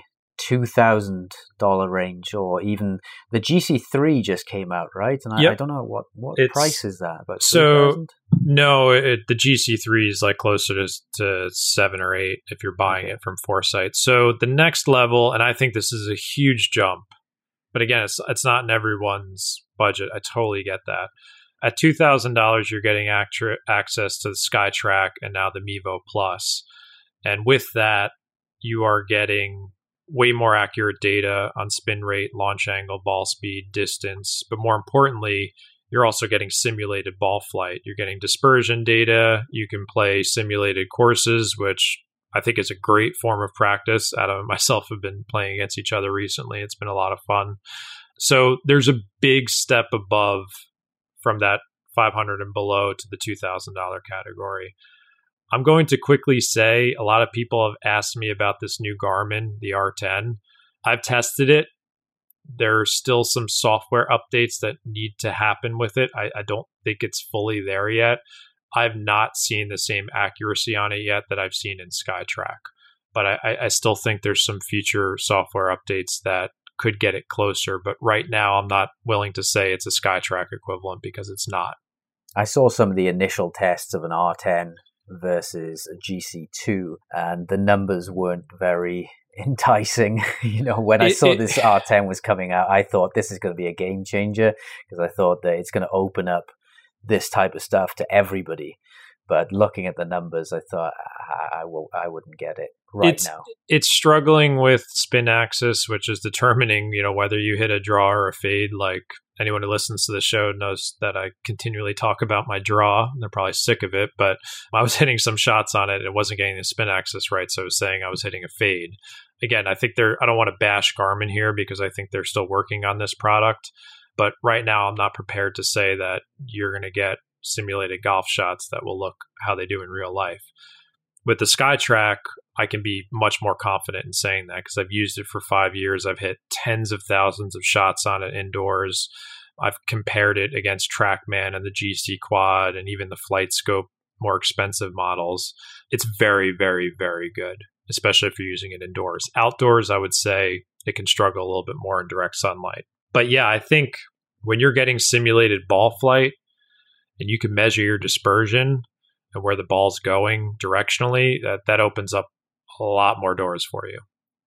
$2,000 range, or even the GC3 just came out, right? And I don't know what price is that. About so no, the GC3 is like closer to 7 or 8 if you're buying it from Foresight. So the next level, and I think this is a huge jump, but again, it's not in everyone's budget. I totally get that. At $2,000, you're getting access to the SkyTrack and now the Mevo Plus, and with that, you are getting way more accurate data on spin rate, launch angle, ball speed, distance. But more importantly, you're also getting simulated ball flight. You're getting dispersion data. You can play simulated courses, which I think is a great form of practice. Adam and myself have been playing against each other recently. It's been a lot of fun. So there's a big step above from that 500 and below to the $2,000 category. I'm going to quickly say a lot of people have asked me about this new Garmin, the R10. I've tested it. There are still some software updates that need to happen with it. I don't think it's fully there yet. I've not seen the same accuracy on it yet that I've seen in SkyTrack. But I still think there's some future software updates that could get it closer. But right now, I'm not willing to say it's a SkyTrack equivalent because it's not. I saw some of the initial tests of an R10 versus a GC2, and the numbers weren't very enticing. When I saw this R10 was coming out, I thought this is going to be a game changer because I thought that it's going to open up this type of stuff to everybody. But looking at the numbers, I thought I wouldn't get it now. It's struggling with spin axis, which is determining, whether you hit a draw or a fade. Like anyone who listens to the show knows that I continually talk about my draw. They're probably sick of it, but I was hitting some shots on it and it wasn't getting the spin axis right. So I was saying I was hitting a fade. Again, I think I don't want to bash Garmin here because I think they're still working on this product. But right now, I'm not prepared to say that you're going to get simulated golf shots that will look how they do in real life. With the SkyTrack, I can be much more confident in saying that because I've used it for 5 years. I've hit tens of thousands of shots on it indoors. I've compared it against TrackMan and the GC Quad and even the FlightScope more expensive models. It's very, very, very good, especially if you're using it indoors. Outdoors, I would say it can struggle a little bit more in direct sunlight. But yeah, I think when you're getting simulated ball flight and you can measure your dispersion and where the ball's going directionally, that opens up a lot more doors for you.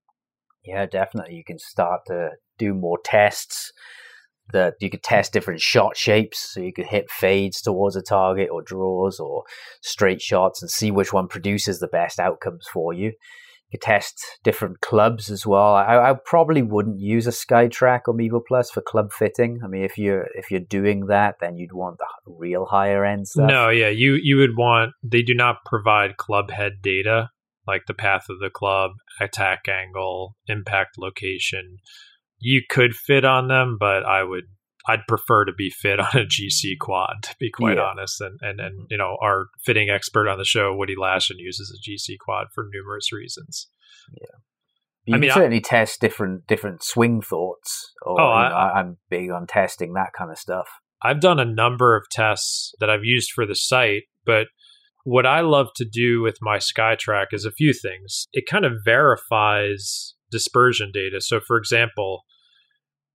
Yeah, definitely. You can start to do more tests. That you could test different shot shapes, so you could hit fades towards a target or draws or straight shots and see which one produces the best outcomes for you. You could test different clubs as well. I probably wouldn't use a SkyTrack or Mevo Plus for club fitting. I mean, if you're doing that, then you'd want the real higher end stuff. No, yeah, you would want. They do not provide club head data like the path of the club, attack angle, impact location. You could fit on them, but I'd prefer to be fit on a GC Quad, to be quite honest. And our fitting expert on the show, Woody Lashin, uses a GC Quad for numerous reasons. Yeah, you can certainly test different swing thoughts. I'm big on testing that kind of stuff. I've done a number of tests that I've used for the site, but what I love to do with my SkyTrack is a few things. It kind of verifies dispersion data. So, for example,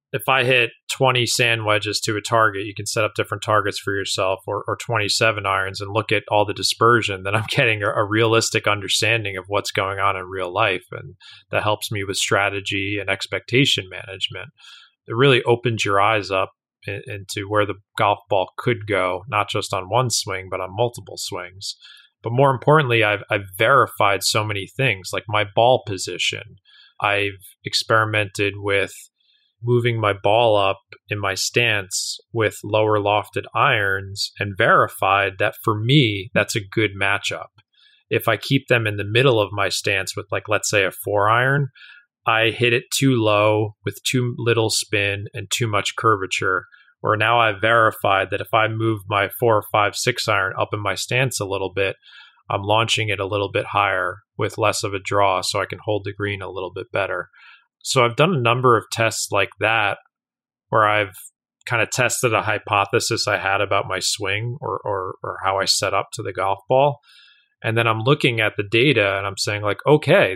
if I hit 20 sand wedges to a target, you can set up different targets for yourself, or 27 irons, and look at all the dispersion, then I'm getting a realistic understanding of what's going on in real life. And that helps me with strategy and expectation management. It really opens your eyes up into where the golf ball could go, not just on one swing, but on multiple swings. But more importantly, I've verified so many things, like my ball position. I've experimented with moving my ball up in my stance with lower lofted irons and verified that for me, that's a good matchup. If I keep them in the middle of my stance with, like, let's say a 4-iron, I hit it too low with too little spin and too much curvature. Where now I've verified that if I move my 4 or 5, 6-iron up in my stance a little bit, I'm launching it a little bit higher with less of a draw so I can hold the green a little bit better. So I've done a number of tests like that where I've kind of tested a hypothesis I had about my swing or how I set up to the golf ball. And then I'm looking at the data and I'm saying, like, okay,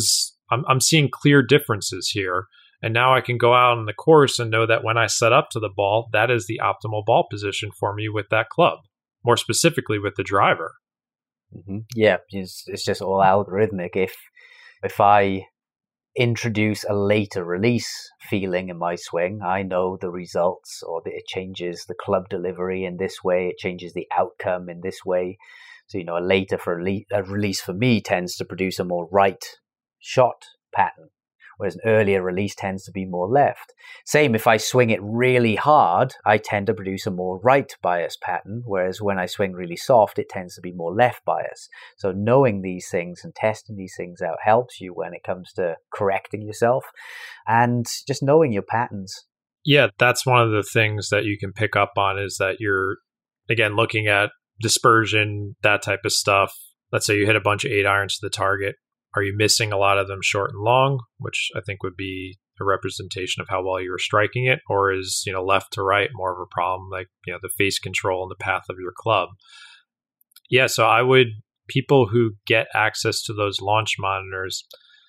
I'm seeing clear differences here. And now I can go out on the course and know that when I set up to the ball, that is the optimal ball position for me with that club, more specifically with the driver. Mm-hmm. Yeah, it's just all algorithmic. If I introduce a later release feeling in my swing, I know the results, or that it changes the club delivery in this way, it changes the outcome in this way. So, a later release for me tends to produce a more right shot pattern, whereas an earlier release tends to be more left. Same, if I swing it really hard, I tend to produce a more right bias pattern, whereas when I swing really soft, it tends to be more left bias. So knowing these things and testing these things out helps you when it comes to correcting yourself and just knowing your patterns. Yeah, that's one of the things that you can pick up on, is that you're, again, looking at dispersion, that type of stuff. Let's say you hit a bunch of 8-irons to the target. Are you missing a lot of them short and long, which I think would be a representation of how well you were striking it? Or is, left to right more of a problem, like, the face control and the path of your club? Yeah, so people who get access to those launch monitors,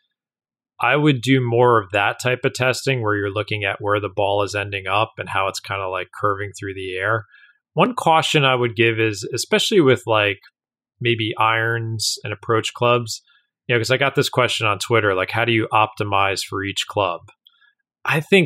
I would do more of that type of testing where you're looking at where the ball is ending up and how it's kind of like curving through the air. One caution I would give is, especially with like maybe irons and approach clubs, because I got this question on Twitter, like, how do you optimize for each club? I think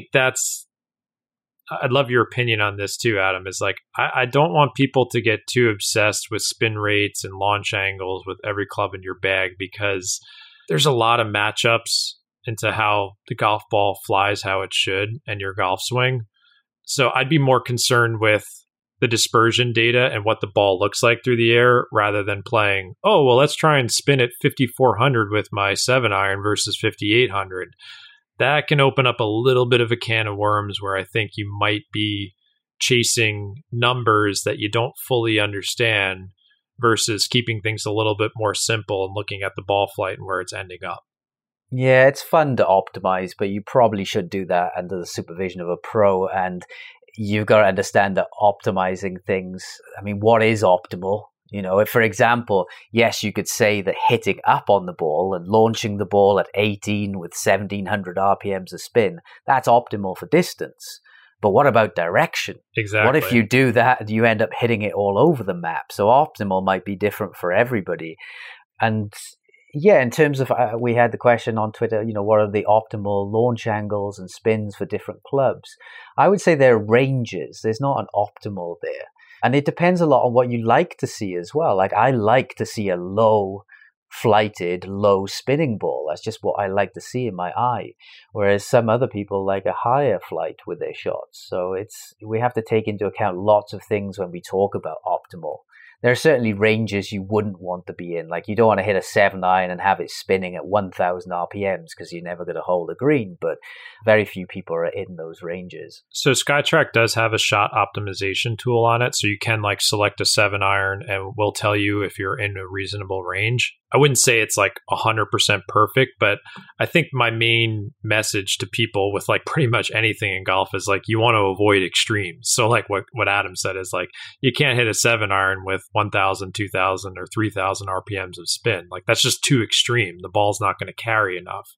I'd love your opinion on this too, Adam, is like, I don't want people to get too obsessed with spin rates and launch angles with every club in your bag, because there's a lot of matchups into how the golf ball flies how it should and your golf swing. So I'd be more concerned with the dispersion data and what the ball looks like through the air, rather than playing, oh, well, let's try and spin it 5,400 with my 7-iron versus 5,800. That can open up a little bit of a can of worms where I think you might be chasing numbers that you don't fully understand versus keeping things a little bit more simple and looking at the ball flight and where it's ending up. Yeah, it's fun to optimize, but you probably should do that under the supervision of a pro. And you've got to understand that optimizing things, what is optimal? If, for example, yes, you could say that hitting up on the ball and launching the ball at 18 with 1,700 RPMs of spin, that's optimal for distance. But what about direction? Exactly. What if you do that and you end up hitting it all over the map? So optimal might be different for everybody. And yeah, in terms of, we had the question on Twitter, what are the optimal launch angles and spins for different clubs? I would say there are ranges. There's not an optimal there. And it depends a lot on what you like to see as well. Like, I like to see a low flighted, low spinning ball. That's just what I like to see in my eye. Whereas some other people like a higher flight with their shots. So we have to take into account lots of things when we talk about optimal. There are certainly ranges you wouldn't want to be in. Like, you don't want to hit a 7-iron and have it spinning at 1,000 RPMs because you're never going to hold a green, but very few people are in those ranges. So SkyTrack does have a shot optimization tool on it. So you can like select a 7-iron and will tell you if you're in a reasonable range. I wouldn't say it's like 100% perfect, but I think my main message to people with like pretty much anything in golf is like, you want to avoid extremes. So like what Adam said is like, you can't hit a 7-iron with 1,000, 2,000 or 3,000 RPMs of spin. Like, that's just too extreme. The ball's not going to carry enough.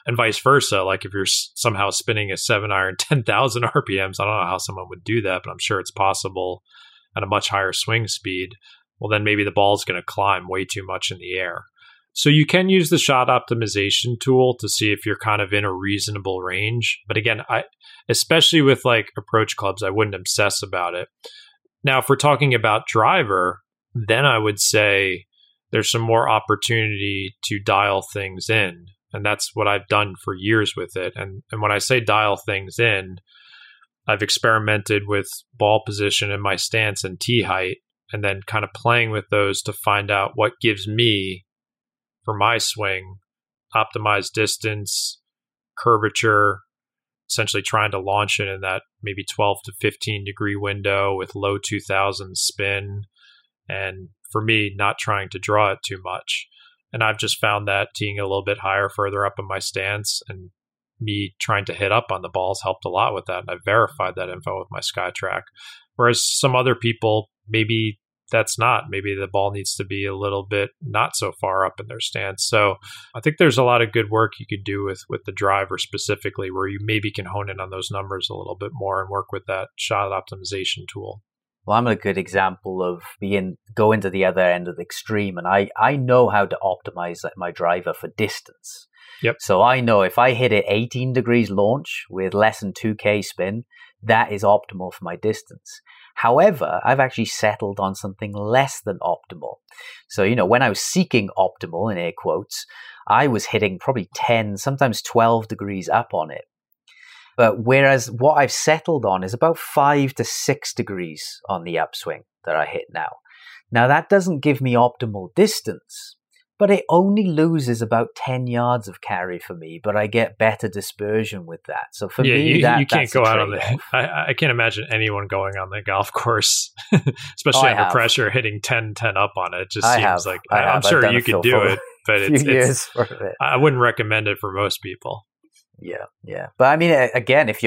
And vice versa. Like if you're somehow spinning a 7-iron 10,000 RPMs, I don't know how someone would do that, but I'm sure it's possible at a much higher swing speed. Well, then maybe the ball's going to climb way too much in the air. So you can use the shot optimization tool to see if you're kind of in a reasonable range. But again, especially with like approach clubs, I wouldn't obsess about it. Now, if we're talking about driver, then I would say there's some more opportunity to dial things in. And that's what I've done for years with it. And when I say dial things in, I've experimented with ball position and my stance and tee height, and then kind of playing with those to find out what gives me, for my swing, optimized distance, curvature, essentially trying to launch it in that maybe 12 to 15 degree window with low 2000 spin. And for me, not trying to draw it too much. And I've just found that teeing a little bit higher, further up in my stance, and me trying to hit up on the balls helped a lot with that. And I verified that info with my SkyTrack. Whereas some other people, maybe that's not. Maybe the ball needs to be a little bit not so far up in their stance. So I think there's a lot of good work you could do with the driver specifically, where you maybe can hone in on those numbers a little bit more and work with that shot optimization tool. Well, I'm a good example of going to the other end of the extreme, and I know how to optimize my driver for distance. Yep. So I know if I hit it 18 degrees launch with less than 2K spin, that is optimal for my distance. However, I've actually settled on something less than optimal. So, when I was seeking optimal, in air quotes, I was hitting probably 10, sometimes 12 degrees up on it. But whereas what I've settled on is about 5 to 6 degrees on the upswing that I hit now. Now, that doesn't give me optimal distance, but it only loses about 10 yards of carry for me, but I get better dispersion with that. So for me, you can't go out on the. I can't imagine anyone going on the golf course, especially under pressure, hitting 10-10 up on it. It just seems like I'm sure you could do it, but it's I wouldn't recommend it for most people. Yeah. But I mean, again, if you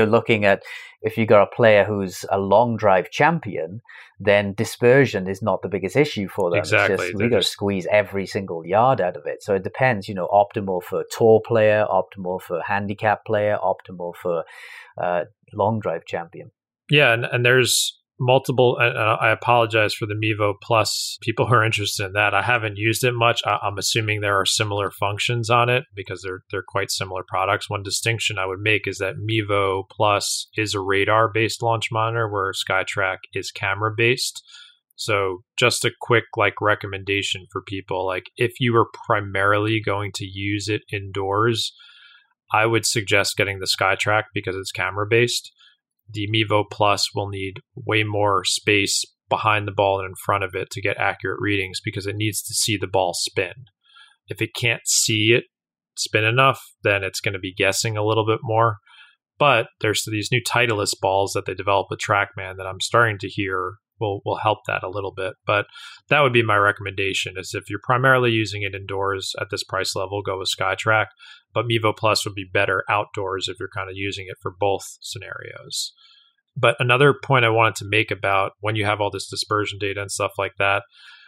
got a player who's a long drive champion, then dispersion is not the biggest issue for them. Exactly. It's just, we got to squeeze every single yard out of it. So it depends, optimal for tour player, optimal for handicap player, optimal for long drive champion. Yeah. And there's multiple, and I apologize for the Mevo Plus people who are interested in that. I haven't used it much. I'm assuming there are similar functions on it because they're quite similar products. One distinction I would make is that Mevo Plus is a radar-based launch monitor, where SkyTrack is camera-based. So just a quick recommendation for people, if you are primarily going to use it indoors, I would suggest getting the SkyTrack because it's camera-based. The Mevo Plus will need way more space behind the ball and in front of it to get accurate readings because it needs to see the ball spin. If it can't see it spin enough, then it's going to be guessing a little bit more. But there's these new Titleist balls that they developed with TrackMan that I'm starting to hear will help that a little bit. But that would be my recommendation, is if you're primarily using it indoors at this price level, go with SkyTrack. But Mevo Plus would be better outdoors if you're kind of using it for both scenarios. But another point I wanted to make about when you have all this dispersion data and stuff like that,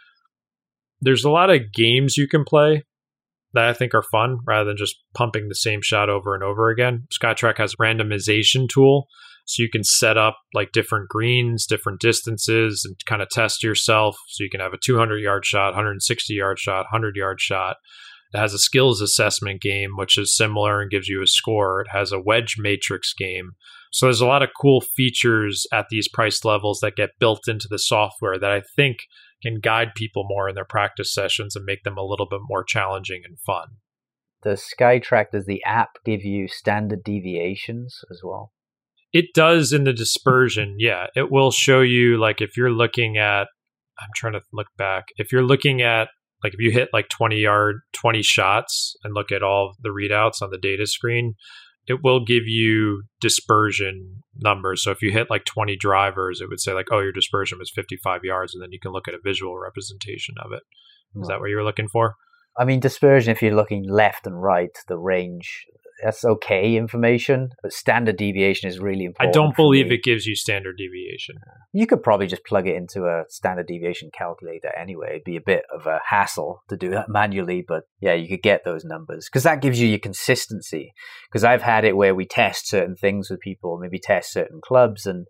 there's a lot of games you can play that I think are fun rather than just pumping the same shot over and over again. SkyTrack has a randomization tool, so you can set up different greens, different distances, and kind of test yourself. So you can have a 200-yard shot, 160-yard shot, 100-yard shot. It has a skills assessment game, which is similar and gives you a score. It has a wedge matrix game. So there's a lot of cool features at these price levels that get built into the software that I think can guide people more in their practice sessions and make them a little bit more challenging and fun. Does SkyTrack, does the app give you standard deviations as well? It does in the dispersion, yeah. It will show you, if you're looking at, I'm trying to look back. If you're looking at, if you hit 20 shots and look at all the readouts on the data screen, it will give you dispersion numbers. So if you hit 20 drivers, it would say your dispersion was 55 yards, and then you can look at a visual representation of it. Is that what you were looking for? I mean, dispersion, if you're looking left and right, the range that's okay information. But standard deviation is really I important. don't believe it gives you standard deviation. You could probably just plug it into a standard deviation calculator anyway. It'd be a bit of a hassle to do that manually, but yeah, you could get those numbers because that gives you your consistency. Because I've had it where we test certain things with people, maybe test certain clubs, and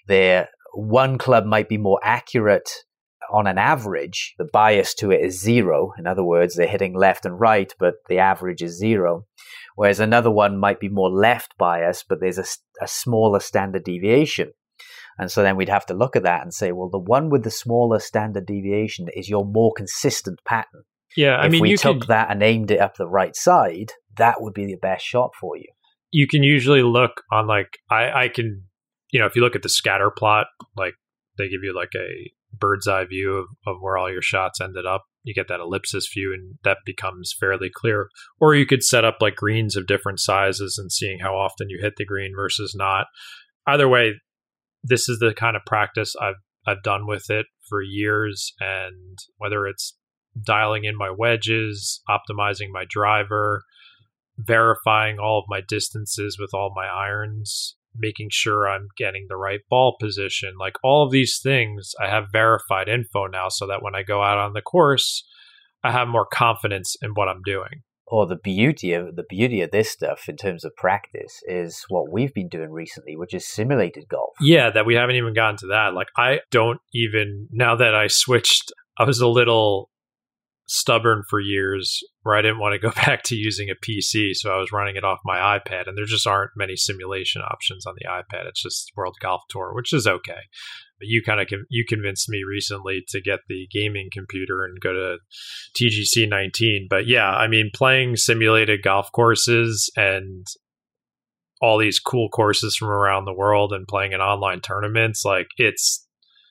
one club might be more accurate on an average. The bias to it is 0. In other words, they're hitting left and right, but the average is 0. Whereas another one might be more left bias, but there's a smaller standard deviation. And so then we'd have to look at that and say, well, the one with the smaller standard deviation is your more consistent pattern. Yeah, if we took that and aimed it up the right side, that would be the best shot for you. You can usually look on I can, if you look at the scatter plot, like they give you like a bird's eye view of where all your shots ended up. You get that ellipsis view and that becomes fairly clear. Or you could set up like greens of different sizes and seeing how often you hit the green versus not. Either way, this is the kind of practice I've done with it for years. And whether it's dialing in my wedges, optimizing my driver, verifying all of my distances with all my irons, making sure I'm getting the right ball position, like all of these things, I have verified info now so that when I go out on the course, I have more confidence in what I'm doing. Or the beauty of this stuff in terms of practice is what we've been doing recently, which is simulated golf. Yeah, that we haven't even gotten to that. Like I don't even, now that I switched, I was a little stubborn for years where I didn't want to go back to using a PC, so I was running it off my iPad, and there just aren't many simulation options on the iPad. It's just World Golf Tour, which is okay. But you convinced me recently to get the gaming computer and go to TGC 19. But yeah, I mean, playing simulated golf courses and all these cool courses from around the world and playing in online tournaments, like it's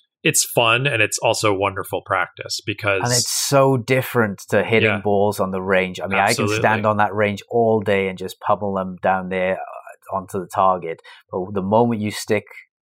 fun, and it's also wonderful practice because... And it's so different to hitting balls on the range. I mean, absolutely. I can stand on that range all day and just pummel them down there onto the target. But the moment you stick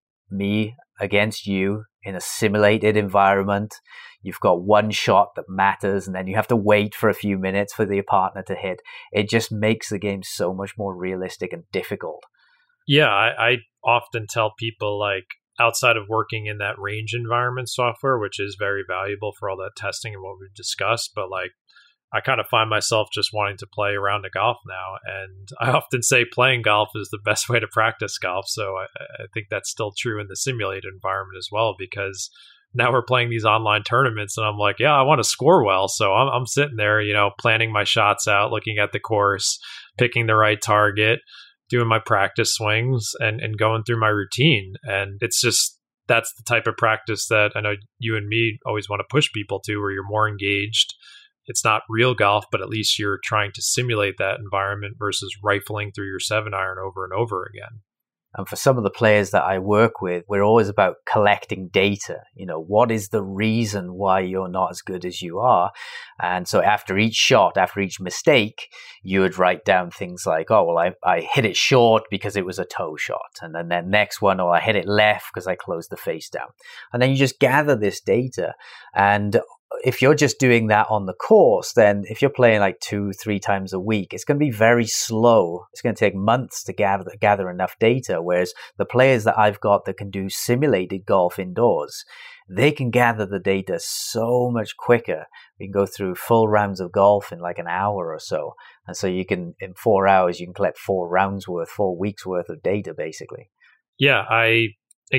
me against you in a simulated environment, you've got one shot that matters, and then you have to wait for a few minutes for your partner to hit. It just makes the game so much more realistic and difficult. Yeah, I often tell people, like, outside of working in that range environment software, which is very valuable for all that testing and what we've discussed, but like I kind of find myself just wanting to play a round of golf now. And I often say playing golf is the best way to practice golf. So I think that's still true in the simulated environment as well, because now we're playing these online tournaments and I'm like, yeah, I want to score well. So I'm sitting there, planning my shots out, looking at the course, picking the right target, doing my practice swings and going through my routine. And it's just, that's the type of practice that I know you and me always want to push people to, where you're more engaged. It's not real golf, but at least you're trying to simulate that environment versus rifling through your 7-iron over and over again. And for some of the players that I work with, we're always about collecting data. What is the reason why you're not as good as you are? And so after each shot, after each mistake, you would write down things like, oh, well, I hit it short because it was a toe shot. And then the next one, I hit it left because I closed the face down. And then you just gather this data. And if you're just doing that on the course, then if you're playing like 2-3 times a week, it's going to be very slow. It's going to take months to gather enough data. Whereas the players that I've got that can do simulated golf indoors, they can gather the data so much quicker. We can go through full rounds of golf in like an hour or so. And so in 4 hours, you can collect 4 weeks worth of data, basically. Yeah, I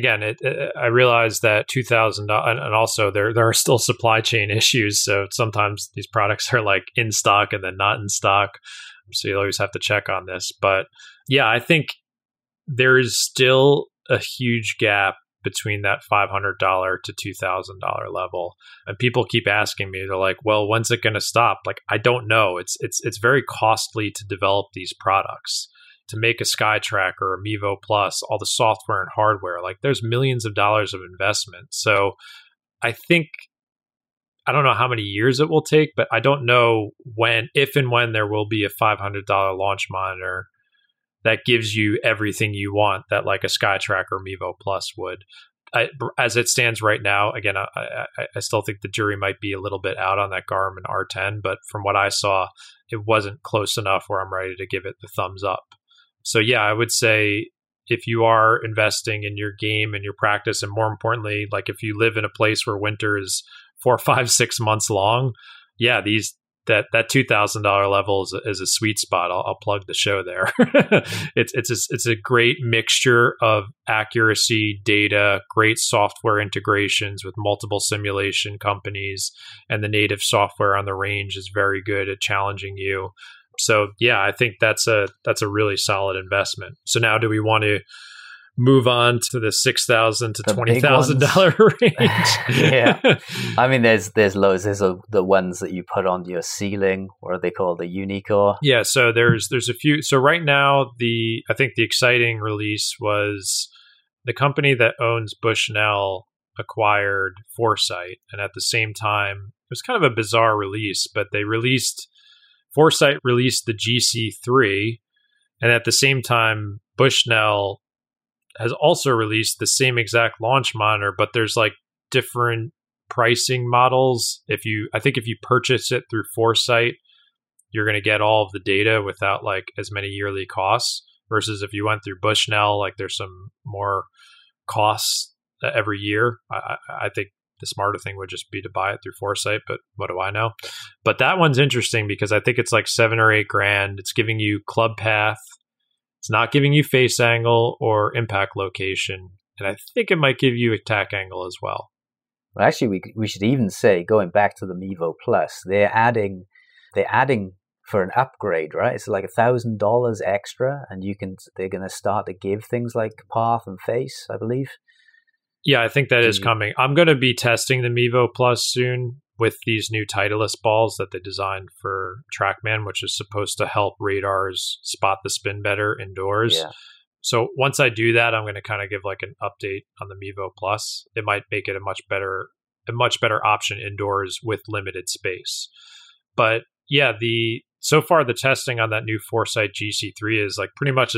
realized that $2,000, and also there are still supply chain issues. So sometimes these products are like in stock and then not in stock. So you always have to check on this. But yeah, I think there is still a huge gap between that $500 to $2,000 level. And people keep asking me, they're like, well, when's it going to stop? Like, I don't know. It's very costly to develop these products. To make a SkyTrack or a Mevo Plus, all the software and hardware, like there's millions of dollars of investment. So I think, I don't know how many years it will take, but I don't know if and when there will be a $500 launch monitor that gives you everything you want that like a SkyTrack or Mevo Plus would. as it stands right now, again, I still think the jury might be a little bit out on that Garmin R10, but from what I saw, it wasn't close enough where I'm ready to give it the thumbs up. So yeah, I would say if you are investing in your game and your practice, and more importantly, like if you live in a place where winter is 4, 5, 6 months long, yeah, that $2,000 level is a sweet spot. I'll plug the show there. It's a great mixture of accuracy, data, great software integrations with multiple simulation companies, and the native software on the range is very good at challenging you. So yeah, I think that's a really solid investment. So now, do we want to move on to the $6,000 to $20,000 range? Yeah, I mean, there's loads. There's the ones that you put on your ceiling, what are they called? The Unicore. Yeah, so there's a few. So right now, I think the exciting release was the company that owns Bushnell acquired Foresight, and at the same time, it was kind of a bizarre release, but Foresight released the GC3, and at the same time, Bushnell has also released the same exact launch monitor, but there's like different pricing models. I think if you purchase it through Foresight, you're going to get all of the data without like as many yearly costs, versus if you went through Bushnell, like there's some more costs every year. I think the smarter thing would just be to buy it through Foresight, but what do I know? But that one's interesting because I think it's like $7 or $8 It's giving you club path. It's not giving you face angle or impact location. And I think it might give you attack angle as well. Well, actually, we should even say, going back to the Mevo Plus, they're adding for an upgrade, right? It's like $1,000 extra, and they're going to start to give things like path and face, I believe. Yeah, I think that is coming. I'm going to be testing the Mevo Plus soon with these new Titleist balls that they designed for TrackMan, which is supposed to help radars spot the spin better indoors. Yeah. So once I do that, I'm going to kind of give like an update on the Mevo Plus. It might make it a much better option indoors with limited space. But yeah, so far the testing on that new Foresight GC3 is like pretty much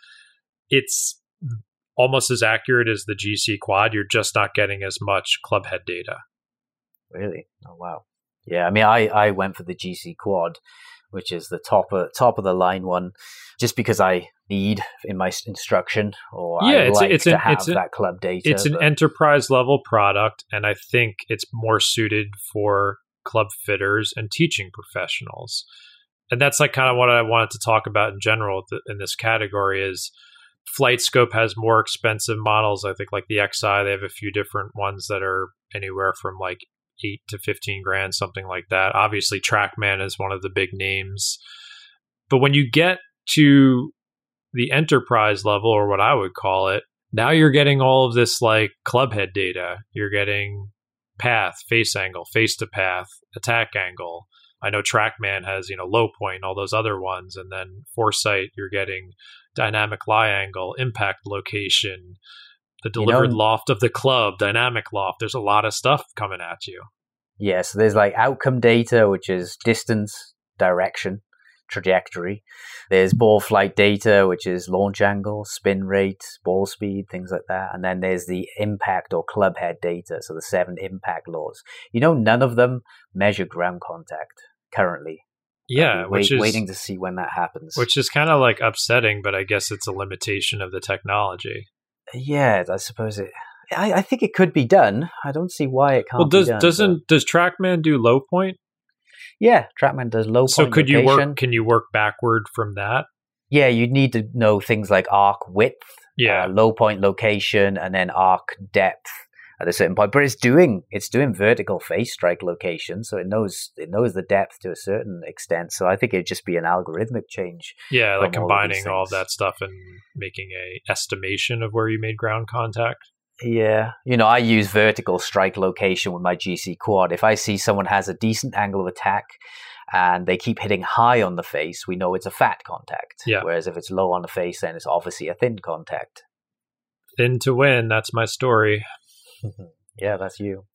it's almost as accurate as the GC Quad. You're just not getting as much club head data. Really? Oh, wow. Yeah, I mean, I went for the GC Quad, which is the top of the line one, just because I need in my instruction, or I like to have that club data. It's an enterprise level product, and I think it's more suited for club fitters and teaching professionals. And that's like kind of what I wanted to talk about in general in this category is FlightScope has more expensive models. I think like the XI, they have a few different ones that are anywhere from like $8 to $15,000, something like that. Obviously, TrackMan is one of the big names. But when you get to the enterprise level, or what I would call it, now you're getting all of this like club head data. You're getting path, face angle, face to path, attack angle. I know TrackMan has, low point, all those other ones. And then Foresight, you're getting dynamic lie angle, impact location, the delivered loft of the club, dynamic loft. There's a lot of stuff coming at you. Yeah, so there's like outcome data, which is distance, direction, trajectory. There's ball flight data, which is launch angle, spin rate, ball speed, things like that. And then there's the impact or club head data, so the 7 impact laws. None of them measure ground contact currently. Yeah, waiting to see when that happens. Which is kind of like upsetting, but I guess it's a limitation of the technology. Yeah, I suppose it. I think it could be done. I don't see why it can't be done. Does TrackMan do low point? Yeah, TrackMan does low point. So could location. Can you work backward from that? Yeah, you'd need to know things like arc width, low point location, and then arc depth at a certain point. But it's doing vertical face strike location, so it knows the depth to a certain extent. So I think it'd just be an algorithmic change. Yeah, like combining all of that stuff and making a estimation of where you made ground contact. Yeah. I use vertical strike location with my GC Quad. If I see someone has a decent angle of attack and they keep hitting high on the face, we know it's a fat contact. Yeah. Whereas if it's low on the face, then it's obviously a thin contact. Thin to win. That's my story. Yeah, that's you.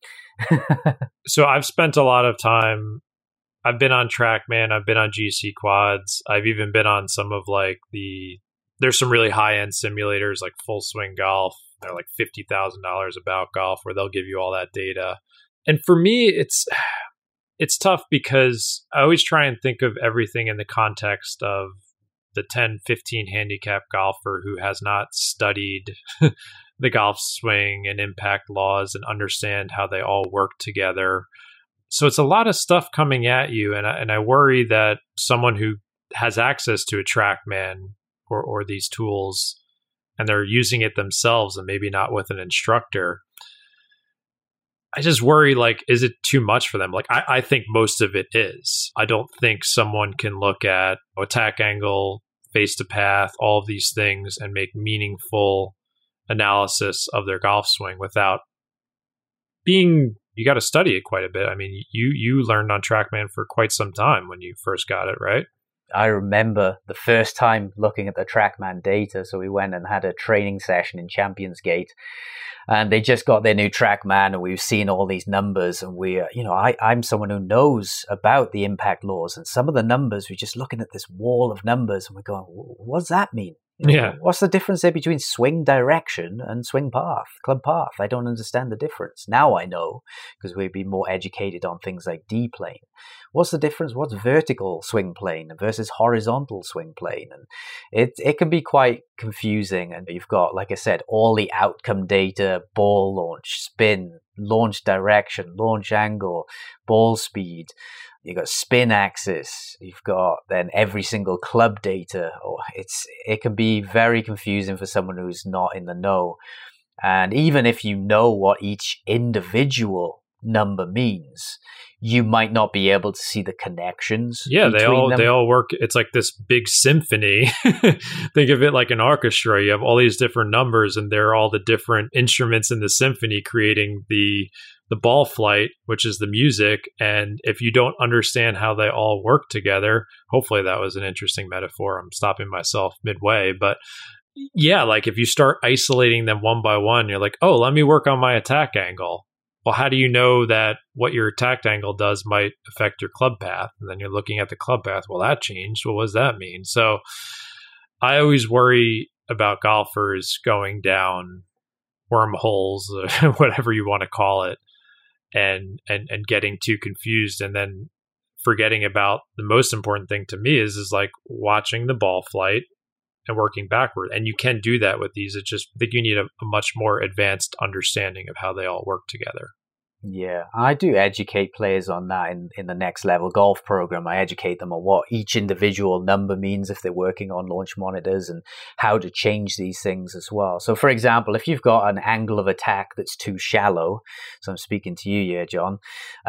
So I've spent a lot of time. I've been on TrackMan. I've been on GC Quads. I've even been on some of there's some really high-end simulators like Full Swing Golf, they're like $50,000 about golf, where they'll give you all that data. And for me, it's tough because I always try and think of everything in the context of the 10, 15 handicap golfer who has not studied the golf swing and impact laws and understand how they all work together. So it's a lot of stuff coming at you. And I worry that someone who has access to a TrackMan or these tools, and they're using it themselves and maybe not with an instructor, I just worry, like, is it too much for them? Like, I think most of it is. I don't think someone can look at attack angle, face to path, all of these things and make meaningful analysis of their golf swing without being, you got to study it quite a bit. I mean, you learned on TrackMan for quite some time when you first got it, right? I remember the first time looking at the TrackMan data. So we went and had a training session in Champions Gate, and they just got their new TrackMan, and we've seen all these numbers, and I'm someone who knows about the impact laws, and some of the numbers, we're just looking at this wall of numbers and we're going, what does that mean? Yeah. What's the difference there between swing direction and swing path, club path? I don't understand the difference. Now I know, because we've been more educated on things like D-plane. What's the difference? What's vertical swing plane versus horizontal swing plane? And it can be quite confusing. And you've got, like I said, all the outcome data, ball launch, spin, launch direction, launch angle, ball speed. You've got spin axis. You've got then every single club data. It can be very confusing for someone who's not in the know. And even if you know what each individual number means, you might not be able to see the connections. Yeah, they all work. It's like this big symphony. Think of it like an orchestra. You have all these different numbers, and they're all the different instruments in the symphony creating the ball flight, which is the music. And if you don't understand how they all work together, hopefully that was an interesting metaphor. I'm stopping myself midway, but yeah, like if you start isolating them one by one, you're like, oh, let me work on my attack angle. Well, how do you know that what your attack angle does might affect your club path? And then you're looking at the club path. Well, that changed. Well, what does that mean? So I always worry about golfers going down wormholes, or whatever you want to call it, and getting too confused, and then forgetting about the most important thing to me is like watching the ball flight and working backward. And you can do that with these. It's just, I think you need a much more advanced understanding of how they all work together. Yeah, I do educate players on that in the Next Level Golf program. I educate them on what each individual number means if they're working on launch monitors, and how to change these things as well. So, for example, if you've got an angle of attack that's too shallow, so I'm speaking to you here, John,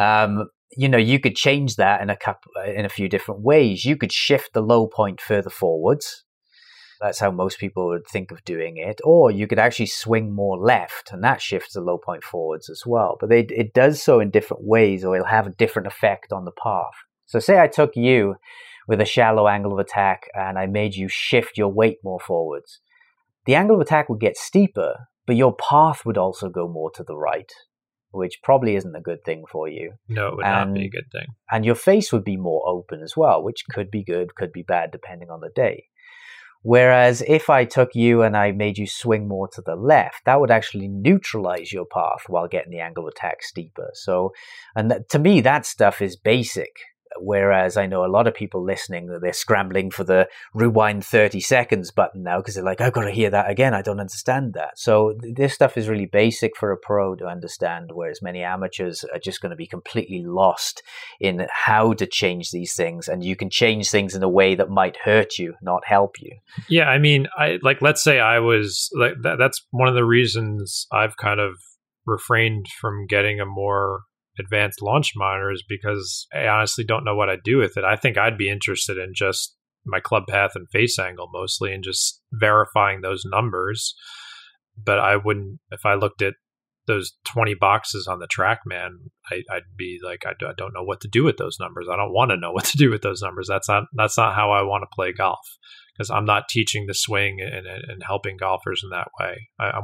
you could change that in a few different ways. You could shift the low point further forwards. That's how most people would think of doing it. Or you could actually swing more left, and that shifts the low point forwards as well. But it does so in different ways, or it'll have a different effect on the path. So say I took you with a shallow angle of attack and I made you shift your weight more forwards. The angle of attack would get steeper, but your path would also go more to the right, which probably isn't a good thing for you. No, it would not be a good thing. And your face would be more open as well, which could be good, could be bad, depending on the day. Whereas if I took you and I made you swing more to the left, that would actually neutralize your path while getting the angle of attack steeper. So, to me, that stuff is basic. Whereas I know a lot of people listening, they're scrambling for the rewind 30 seconds button now, because they're like, I've got to hear that again. I don't understand that. So this stuff is really basic for a pro to understand, whereas many amateurs are just going to be completely lost in how to change these things. And you can change things in a way that might hurt you, not help you. Yeah, I mean, let's say I was like, that's one of the reasons I've kind of refrained from getting a more advanced launch monitors, because I honestly don't know what I'd do with it. I think I'd be interested in just my club path and face angle mostly, and just verifying those numbers. But I wouldn't, if I looked at those 20 boxes on the TrackMan, I'd be like, I don't know what to do with those numbers. I don't want to know what to do with those numbers. That's not how I want to play golf, because I'm not teaching the swing and helping golfers in that way.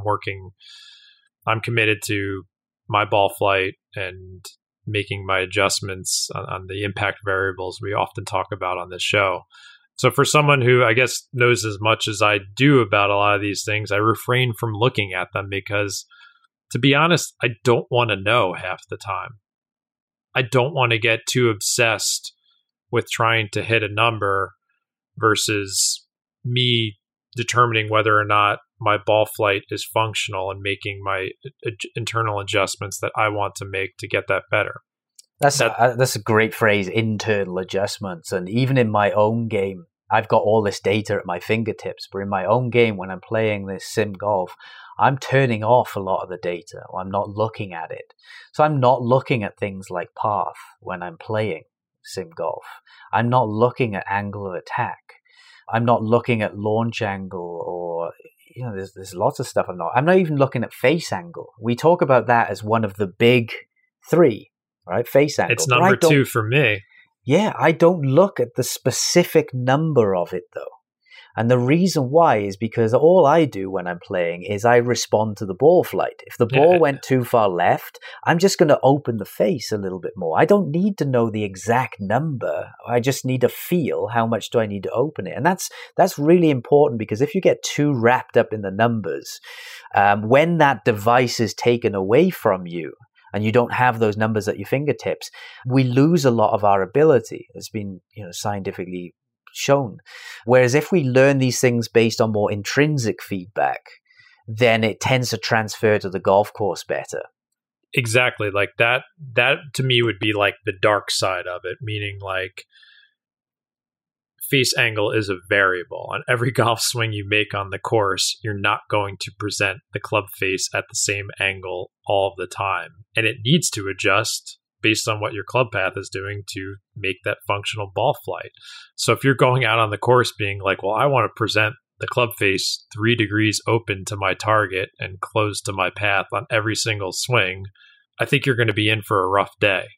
I'm committed to my ball flight and making my adjustments on the impact variables we often talk about on this show. So for someone who I guess knows as much as I do about a lot of these things, I refrain from looking at them because, to be honest, I don't want to know half the time. I don't want to get too obsessed with trying to hit a number versus me determining whether or not my ball flight is functional and making my internal adjustments that I want to make to get that better. That's a great phrase, internal adjustments. And even in my own game, I've got all this data at my fingertips. But in my own game, when I'm playing this sim golf, I'm turning off a lot of the data. I'm not looking at it. So I'm not looking at things like path when I'm playing sim golf. I'm not looking at angle of attack. I'm not looking at launch angle, or there's lots of stuff I'm not even looking at face angle. We talk about that as one of the big three, right? Face angle. It's number 2 for me. Yeah, I don't look at the specific number of it though. And the reason why is because all I do when I'm playing is I respond to the ball flight. If the ball went too far left, I'm just going to open the face a little bit more. I don't need to know the exact number. I just need to feel how much do I need to open it. And that's really important, because if you get too wrapped up in the numbers, when that device is taken away from you, and you don't have those numbers at your fingertips, we lose a lot of our ability. It's been, scientifically shown. Whereas if we learn these things based on more intrinsic feedback, then it tends to transfer to the golf course better. Exactly. Like that to me would be like the dark side of it, meaning like face angle is a variable. On every golf swing you make on the course, you're not going to present the club face at the same angle all of the time. And it needs to adjust based on what your club path is doing to make that functional ball flight. So if you're going out on the course being like, well, I want to present the club face 3 degrees open to my target and close to my path on every single swing, I think you're going to be in for a rough day.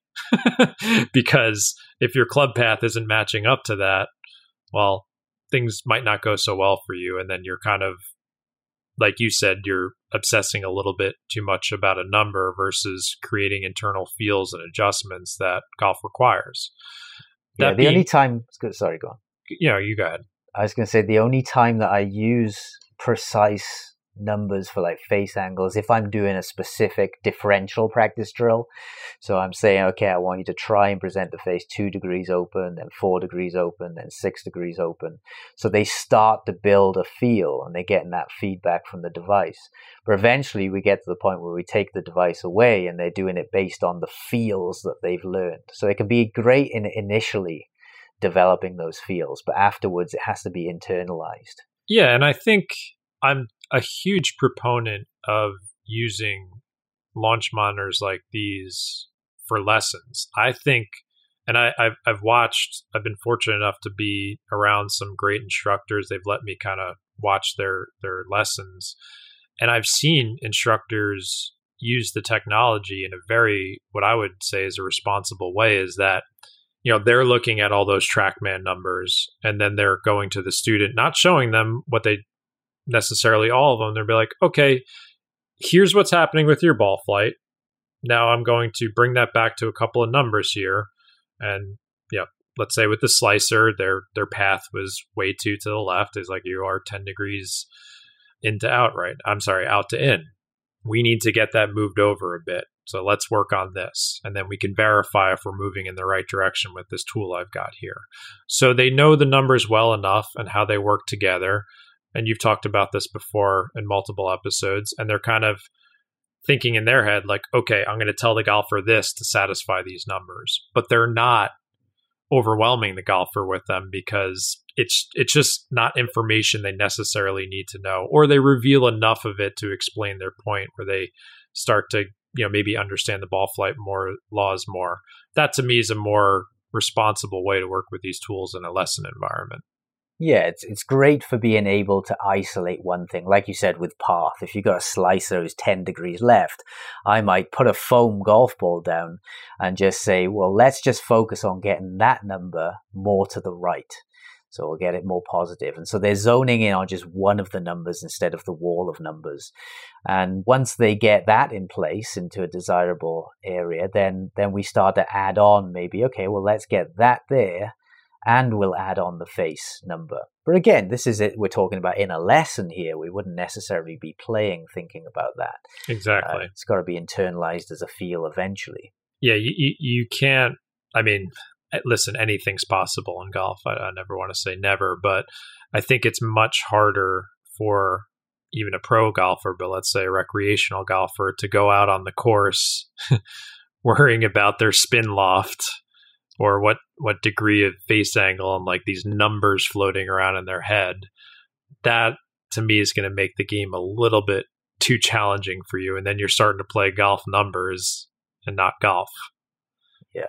Because if your club path isn't matching up to that, well, things might not go so well for you. And then you're kind of, like you said, you're obsessing a little bit too much about a number versus creating internal feels and adjustments that golf requires. Yeah, only time... Sorry, go on. You go ahead. I was going to say the only time that I use precise numbers for like face angles if I'm doing a specific differential practice drill. So I'm saying, okay, I want you to try and present the face 2 degrees open, then 4 degrees open, then 6 degrees open. So they start to build a feel and they're getting that feedback from the device. But eventually we get to the point where we take the device away and they're doing it based on the feels that they've learned. So it can be great in initially developing those feels, but afterwards it has to be internalized. Yeah, and I think I'm a huge proponent of using launch monitors like these for lessons. I think, and I've been fortunate enough to be around some great instructors. They've let me kind of watch their lessons. And I've seen instructors use the technology in a very, what I would say is a responsible way, is that, they're looking at all those TrackMan numbers and then they're going to the student, not showing them what they necessarily all of them. They'll be like, okay, here's what's happening with your ball flight. Now I'm going to bring that back to a couple of numbers here. And let's say with the slicer, their path was way too to the left. It's like you are 10 degrees into out to in. We need to get that moved over a bit. So let's work on this. And then we can verify if we're moving in the right direction with this tool I've got here. So they know the numbers well enough and how they work together. And you've talked about this before in multiple episodes, and they're kind of thinking in their head, like, okay, I'm going to tell the golfer this to satisfy these numbers. But they're not overwhelming the golfer with them because it's just not information they necessarily need to know, or they reveal enough of it to explain their point where they start to, maybe understand the ball flight laws more. That to me is a more responsible way to work with these tools in a lesson environment. Yeah, it's great for being able to isolate one thing. Like you said with path, if you've got a slicer who's 10 degrees left, I might put a foam golf ball down and just say, well, let's just focus on getting that number more to the right. So we'll get it more positive. And so they're zoning in on just one of the numbers instead of the wall of numbers. And once they get that in place into a desirable area, then we start to add on maybe, okay, well, let's get that there. and we'll add on the face number. But again, this is it. We're talking about in a lesson here. We wouldn't necessarily be playing thinking about that. Exactly. It's got to be internalized as a feel eventually. Yeah, you can't, I mean, listen, anything's possible in golf. I never want to say never, but I think it's much harder for even a pro golfer, but let's say a recreational golfer, to go out on the course worrying about their spin loft or what degree of face angle and like these numbers floating around in their head. That to me is going to make the game a little bit too challenging for you. And then you're starting to play golf numbers and not golf. Yeah.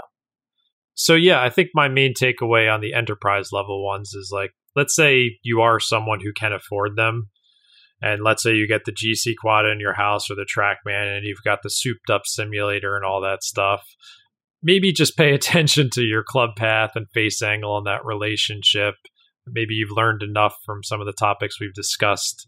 So yeah, I think my main takeaway on the enterprise level ones is like, let's say you are someone who can afford them. And let's say you get the GC Quad in your house or the TrackMan and you've got the souped up simulator and all that stuff. Maybe just pay attention to your club path and face angle and that relationship. Maybe you've learned enough from some of the topics we've discussed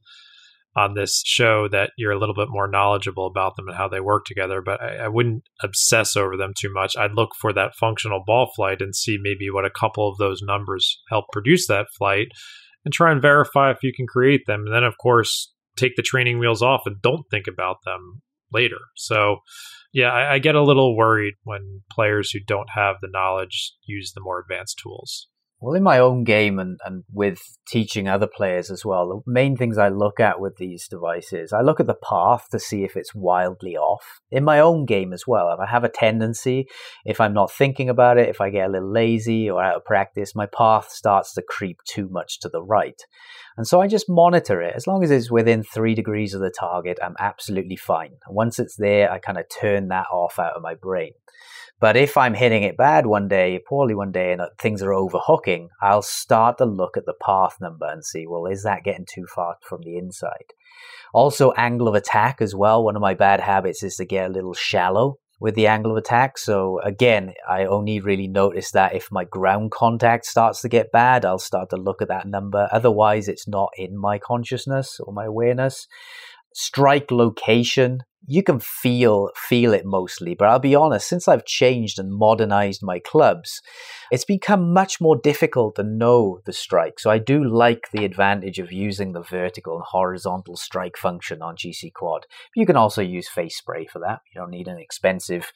on this show that you're a little bit more knowledgeable about them and how they work together. But I wouldn't obsess over them too much. I'd look for that functional ball flight and see maybe what a couple of those numbers help produce that flight and try and verify if you can create them. And then, of course, take the training wheels off and don't think about them later. So yeah, I get a little worried when players who don't have the knowledge use the more advanced tools. Well, in my own game and with teaching other players as well, the main things I look at with these devices, I look at the path to see if it's wildly off. In my own game as well, if I have a tendency, if I'm not thinking about it, if I get a little lazy or out of practice, my path starts to creep too much to the right. And so I just monitor it. As long as it's within 3 degrees of the target, I'm absolutely fine. And once it's there, I kind of turn that off out of my brain. But if I'm hitting it bad one day, poorly one day, and things are overhooking, I'll start to look at the path number and see, well, is that getting too far from the inside? Also, angle of attack as well. One of my bad habits is to get a little shallow with the angle of attack. So again, I only really notice that if my ground contact starts to get bad, I'll start to look at that number. Otherwise, it's not in my consciousness or my awareness. Strike location, you can feel it mostly, but I'll be honest, since I've changed and modernized my clubs, it's become much more difficult to know the strike. So I do like the advantage of using the vertical and horizontal strike function on GC Quad. You can also use face spray for that. You don't need an expensive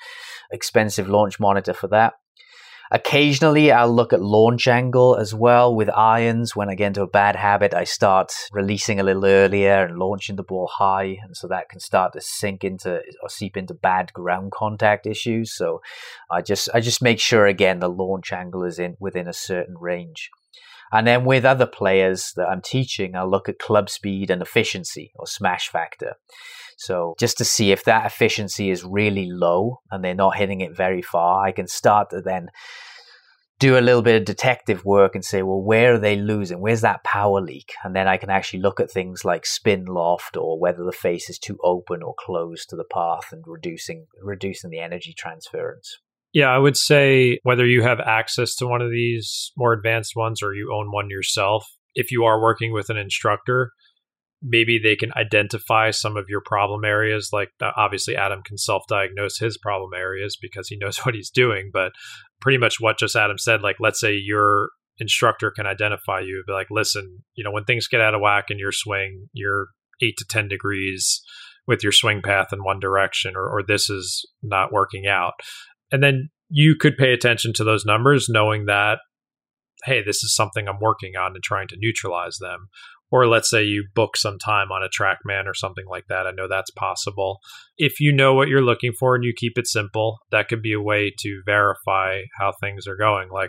launch monitor for that. Occasionally, I'll look at launch angle as well with irons. When I get into a bad habit, I start releasing a little earlier and launching the ball high. And so that can start to sink into or seep into bad ground contact issues. So I just make sure, again, the launch angle is within a certain range. And then with other players that I'm teaching, I'll look at club speed and efficiency or smash factor. So just to see if that efficiency is really low and they're not hitting it very far, I can start to then do a little bit of detective work and say, well, where are they losing? Where's that power leak? And then I can actually look at things like spin loft or whether the face is too open or closed to the path and reducing the energy transference. Yeah, I would say whether you have access to one of these more advanced ones or you own one yourself, if you are working with an instructor, maybe they can identify some of your problem areas. Like obviously Adam can self-diagnose his problem areas because he knows what he's doing. But pretty much what just Adam said, like let's say your instructor can identify you, be like, listen, when things get out of whack in your swing, you're 8 to 10 degrees with your swing path in one direction, or this is not working out. And then you could pay attention to those numbers knowing that, hey, this is something I'm working on and trying to neutralize them. Or let's say you book some time on a TrackMan or something like that. I know that's possible. If you know what you're looking for and you keep it simple, that could be a way to verify how things are going. Like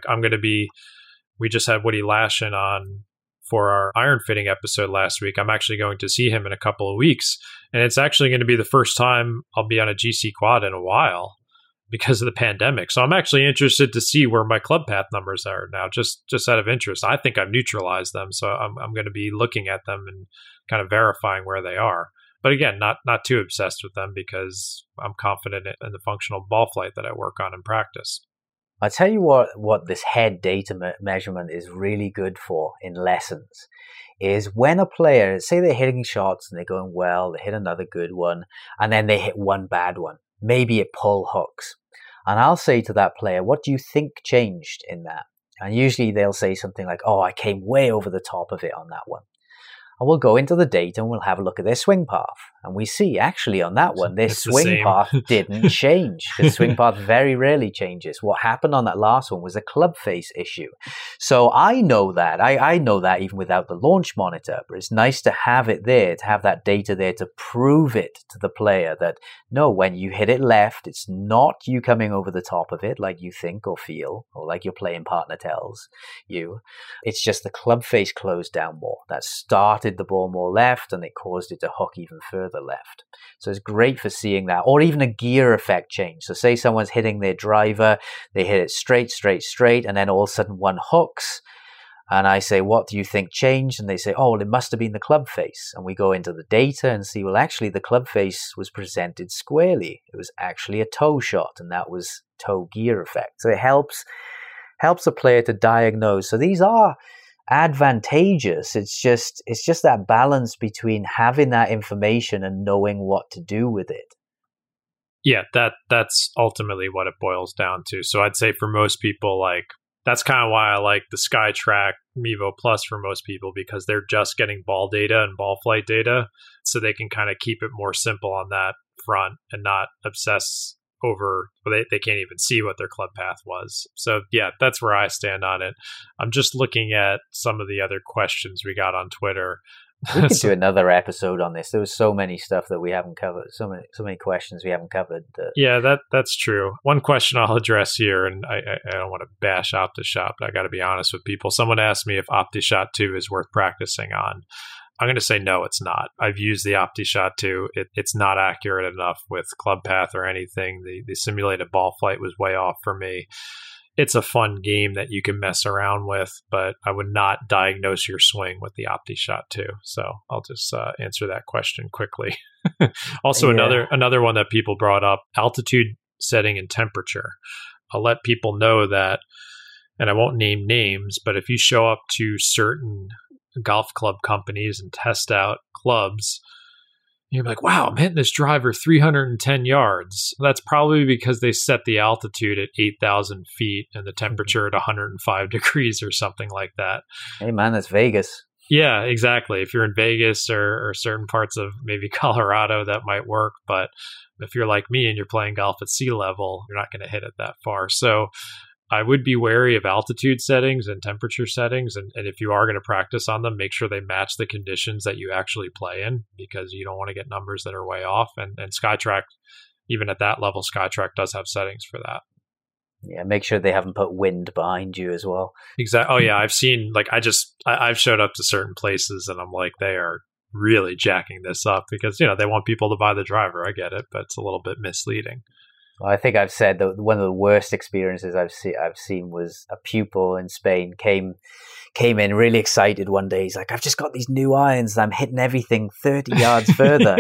we just had Woody Lashin on for our iron fitting episode last week. I'm actually going to see him in a couple of weeks. And it's actually going to be the first time I'll be on a GC Quad in a while because of the pandemic. So I'm actually interested to see where my club path numbers are now, just out of interest. I think I've neutralized them. So I'm going to be looking at them and kind of verifying where they are. But again, not too obsessed with them because I'm confident in the functional ball flight that I work on in practice. I'll tell you what this head data measurement is really good for in lessons is when a player, say they're hitting shots and they're going well, they hit another good one, and then they hit one bad one. Maybe it pull hooks. And I'll say to that player, what do you think changed in that? And usually they'll say something like, oh, I came way over the top of it on that one. And we'll go into the data and we'll have a look at their swing path. And we see actually on that one, their swing path didn't change. The swing path very rarely changes. What happened on that last one was a club face issue. So I know that. I know that even without the launch monitor. But it's nice to have it there, to have that data there to prove it to the player that, no, when you hit it left, it's not you coming over the top of it like you think or feel, or like your playing partner tells you. It's just the club face closed down more. That started the ball more left and it caused it to hook even further left. So it's great for seeing that, or even a gear effect change. So say someone's hitting their driver, they hit it straight, and then all of a sudden one hooks. And I say, what do you think changed? And they say, oh, well, it must have been the club face. And we go into the data and see, well, actually the club face was presented squarely. It was actually a toe shot, and that was toe gear effect. So it helps a player to diagnose. So these are advantageous. It's just that balance between having that information and knowing what to do with it. Yeah, that's ultimately what it boils down to. So I'd say for most people, like, that's kind of why I like the SkyTrack Mevo Plus for most people, because they're just getting ball data and ball flight data, so they can kind of keep it more simple on that front and not obsess over, they can't even see what their club path was. So yeah, that's where I stand on it. I'm just looking at some of the other questions we got on Twitter. We could do another episode on this. There was so many stuff that we haven't covered, so many questions we haven't covered. Yeah, that's true. One question I'll address here, and I don't want to bash OptiShot, but I got to be honest with people. Someone asked me if OptiShot 2 is worth practicing on. I'm going to say no, it's not. I've used the OptiShot 2. It's not accurate enough with club path or anything. The simulated ball flight was way off for me. It's a fun game that you can mess around with, but I would not diagnose your swing with the OptiShot 2. So I'll just answer that question quickly. Also, another one that people brought up, altitude setting and temperature. I'll let people know that, and I won't name names, but if you show up to certain golf club companies and test out clubs, you're like, wow, I'm hitting this driver 310 yards. That's probably because they set the altitude at 8,000 feet and the temperature at 105 degrees or something like that. Hey man, that's Vegas. Yeah, exactly. If you're in Vegas or certain parts of maybe Colorado, that might work. But if you're like me and you're playing golf at sea level, you're not going to hit it that far. So I would be wary of altitude settings and temperature settings. And if you are going to practice on them, make sure they match the conditions that you actually play in, because you don't want to get numbers that are way off. And SkyTrack, even at that level, SkyTrack does have settings for that. Yeah, make sure they haven't put wind behind you as well. Exactly. Oh yeah, I've seen, like, I've showed up to certain places and I'm like, they are really jacking this up because, they want people to buy the driver. I get it, but it's a little bit misleading. Well, I think I've said that one of the worst experiences I've seen was a pupil in Spain came in really excited one day. He's like, I've just got these new irons and I'm hitting everything 30 yards further.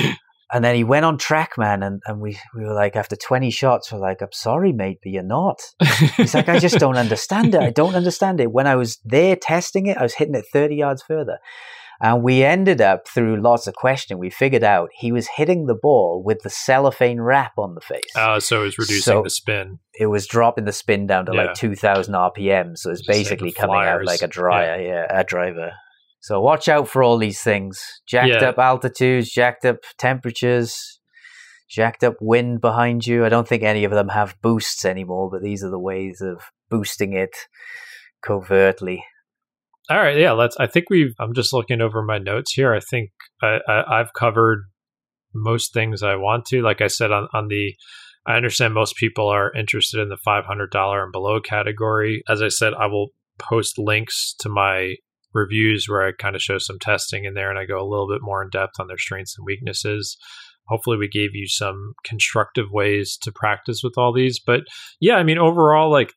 And then he went on TrackMan and we were like, after 20 shots, we're like, I'm sorry, mate, but you're not. He's like, I just don't understand it. I don't understand it. When I was there testing it, I was hitting it 30 yards further. And we ended up, through lots of questioning, we figured out he was hitting the ball with the cellophane wrap on the face. Oh, so it was reducing the spin. It was dropping the spin down to like 2,000 RPM. So it's basically coming out like a driver. So watch out for all these things. Jacked up altitudes, jacked up temperatures, jacked up wind behind you. I don't think any of them have boosts anymore, but these are the ways of boosting it covertly. All right, yeah, I'm just looking over my notes here. I think I've covered most things I want to. Like I said, I understand most people are interested in the $500 and below category. As I said, I will post links to my reviews where I kind of show some testing in there and I go a little bit more in depth on their strengths and weaknesses. Hopefully we gave you some constructive ways to practice with all these. But yeah, I mean, overall, like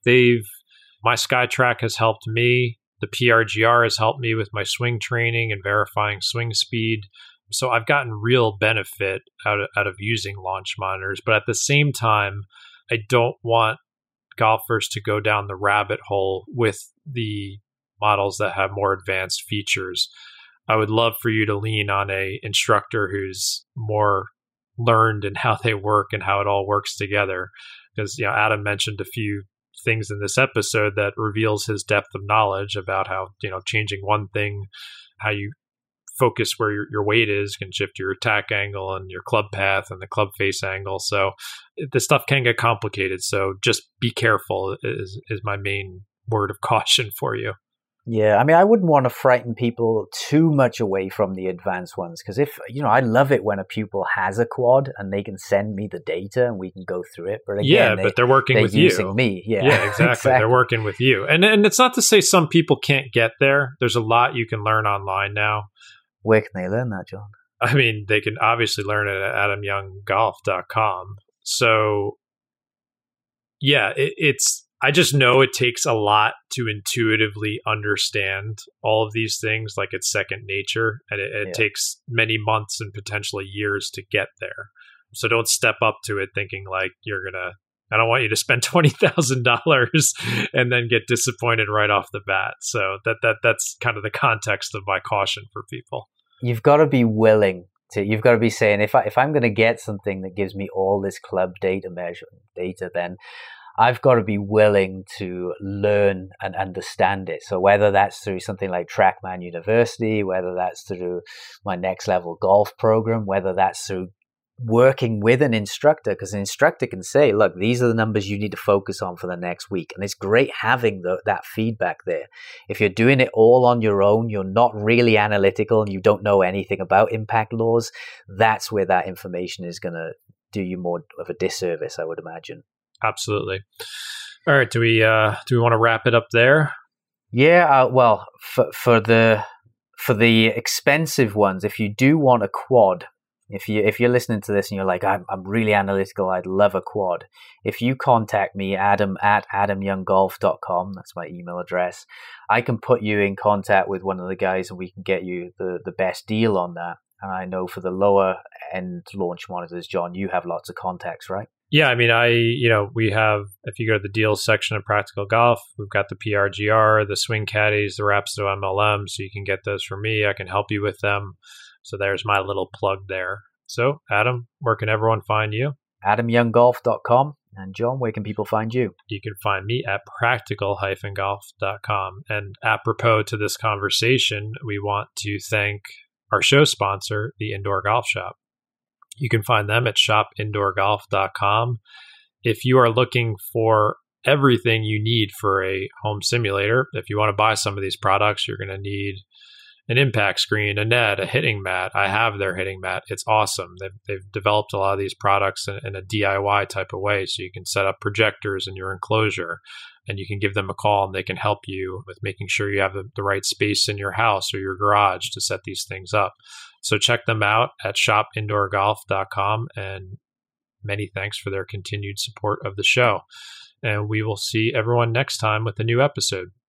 my SkyTrack has helped me. The PRGR has helped me with my swing training and verifying swing speed. So I've gotten real benefit out of using launch monitors. But at the same time, I don't want golfers to go down the rabbit hole with the models that have more advanced features. I would love for you to lean on a instructor who's more learned in how they work and how it all works together. Because Adam mentioned a few things in this episode that reveals his depth of knowledge about how, changing one thing, how you focus where your weight is can shift your attack angle and your club path and the club face angle. So this stuff can get complicated. So just be careful is my main word of caution for you. Yeah, I mean, I wouldn't want to frighten people too much away from the advanced ones, because I love it when a pupil has a quad and they can send me the data and we can go through it. But again, but they're working with you. Using me. Yeah, exactly. They're working with you. And it's not to say some people can't get there. There's a lot you can learn online now. Where can they learn that, John? I mean, they can obviously learn it at adamyounggolf.com. So yeah, I just know it takes a lot to intuitively understand all of these things, like it's second nature, and it takes many months and potentially years to get there. So don't step up to it thinking like I don't want you to spend $20,000 and then get disappointed right off the bat. So that's kind of the context of my caution for people. You've got to be willing to. You've got to be saying, if I'm going to get something that gives me all this club data, then I've got to be willing to learn and understand it. So whether that's through something like TrackMan University, whether that's through my Next Level Golf program, whether that's through working with an instructor, because an instructor can say, look, these are the numbers you need to focus on for the next week. And it's great having that feedback there. If you're doing it all on your own, you're not really analytical and you don't know anything about impact laws, that's where that information is going to do you more of a disservice, I would imagine. Absolutely. All right. Do we want to wrap it up there? Yeah. Well, for the expensive ones, if you do want a quad, if you're listening to this and you're like, I'm really analytical, I'd love a quad. If you contact me, Adam at adamyounggolf.com, that's my email address, I can put you in contact with one of the guys and we can get you the best deal on that. And I know for the lower end launch monitors, John, you have lots of contacts, right? Yeah, I mean, we have, if you go to the deals section of Practical Golf, we've got the PRGR, the Swing Caddies, the Rapido MLM, so you can get those from me. I can help you with them. So there's my little plug there. So, Adam, where can everyone find you? AdamYoungGolf.com. And John, where can people find you? You can find me at practical-golf.com. And apropos to this conversation, we want to thank our show sponsor, the Indoor Golf Shop. You can find them at shopindoorgolf.com. If you are looking for everything you need for a home simulator, if you want to buy some of these products, you're going to need an impact screen, a net, a hitting mat. I have their hitting mat. It's awesome. They've developed a lot of these products in a DIY type of way. So you can set up projectors in your enclosure and you can give them a call and they can help you with making sure you have the right space in your house or your garage to set these things up. So check them out at shopindoorgolf.com, and many thanks for their continued support of the show. And we will see everyone next time with a new episode.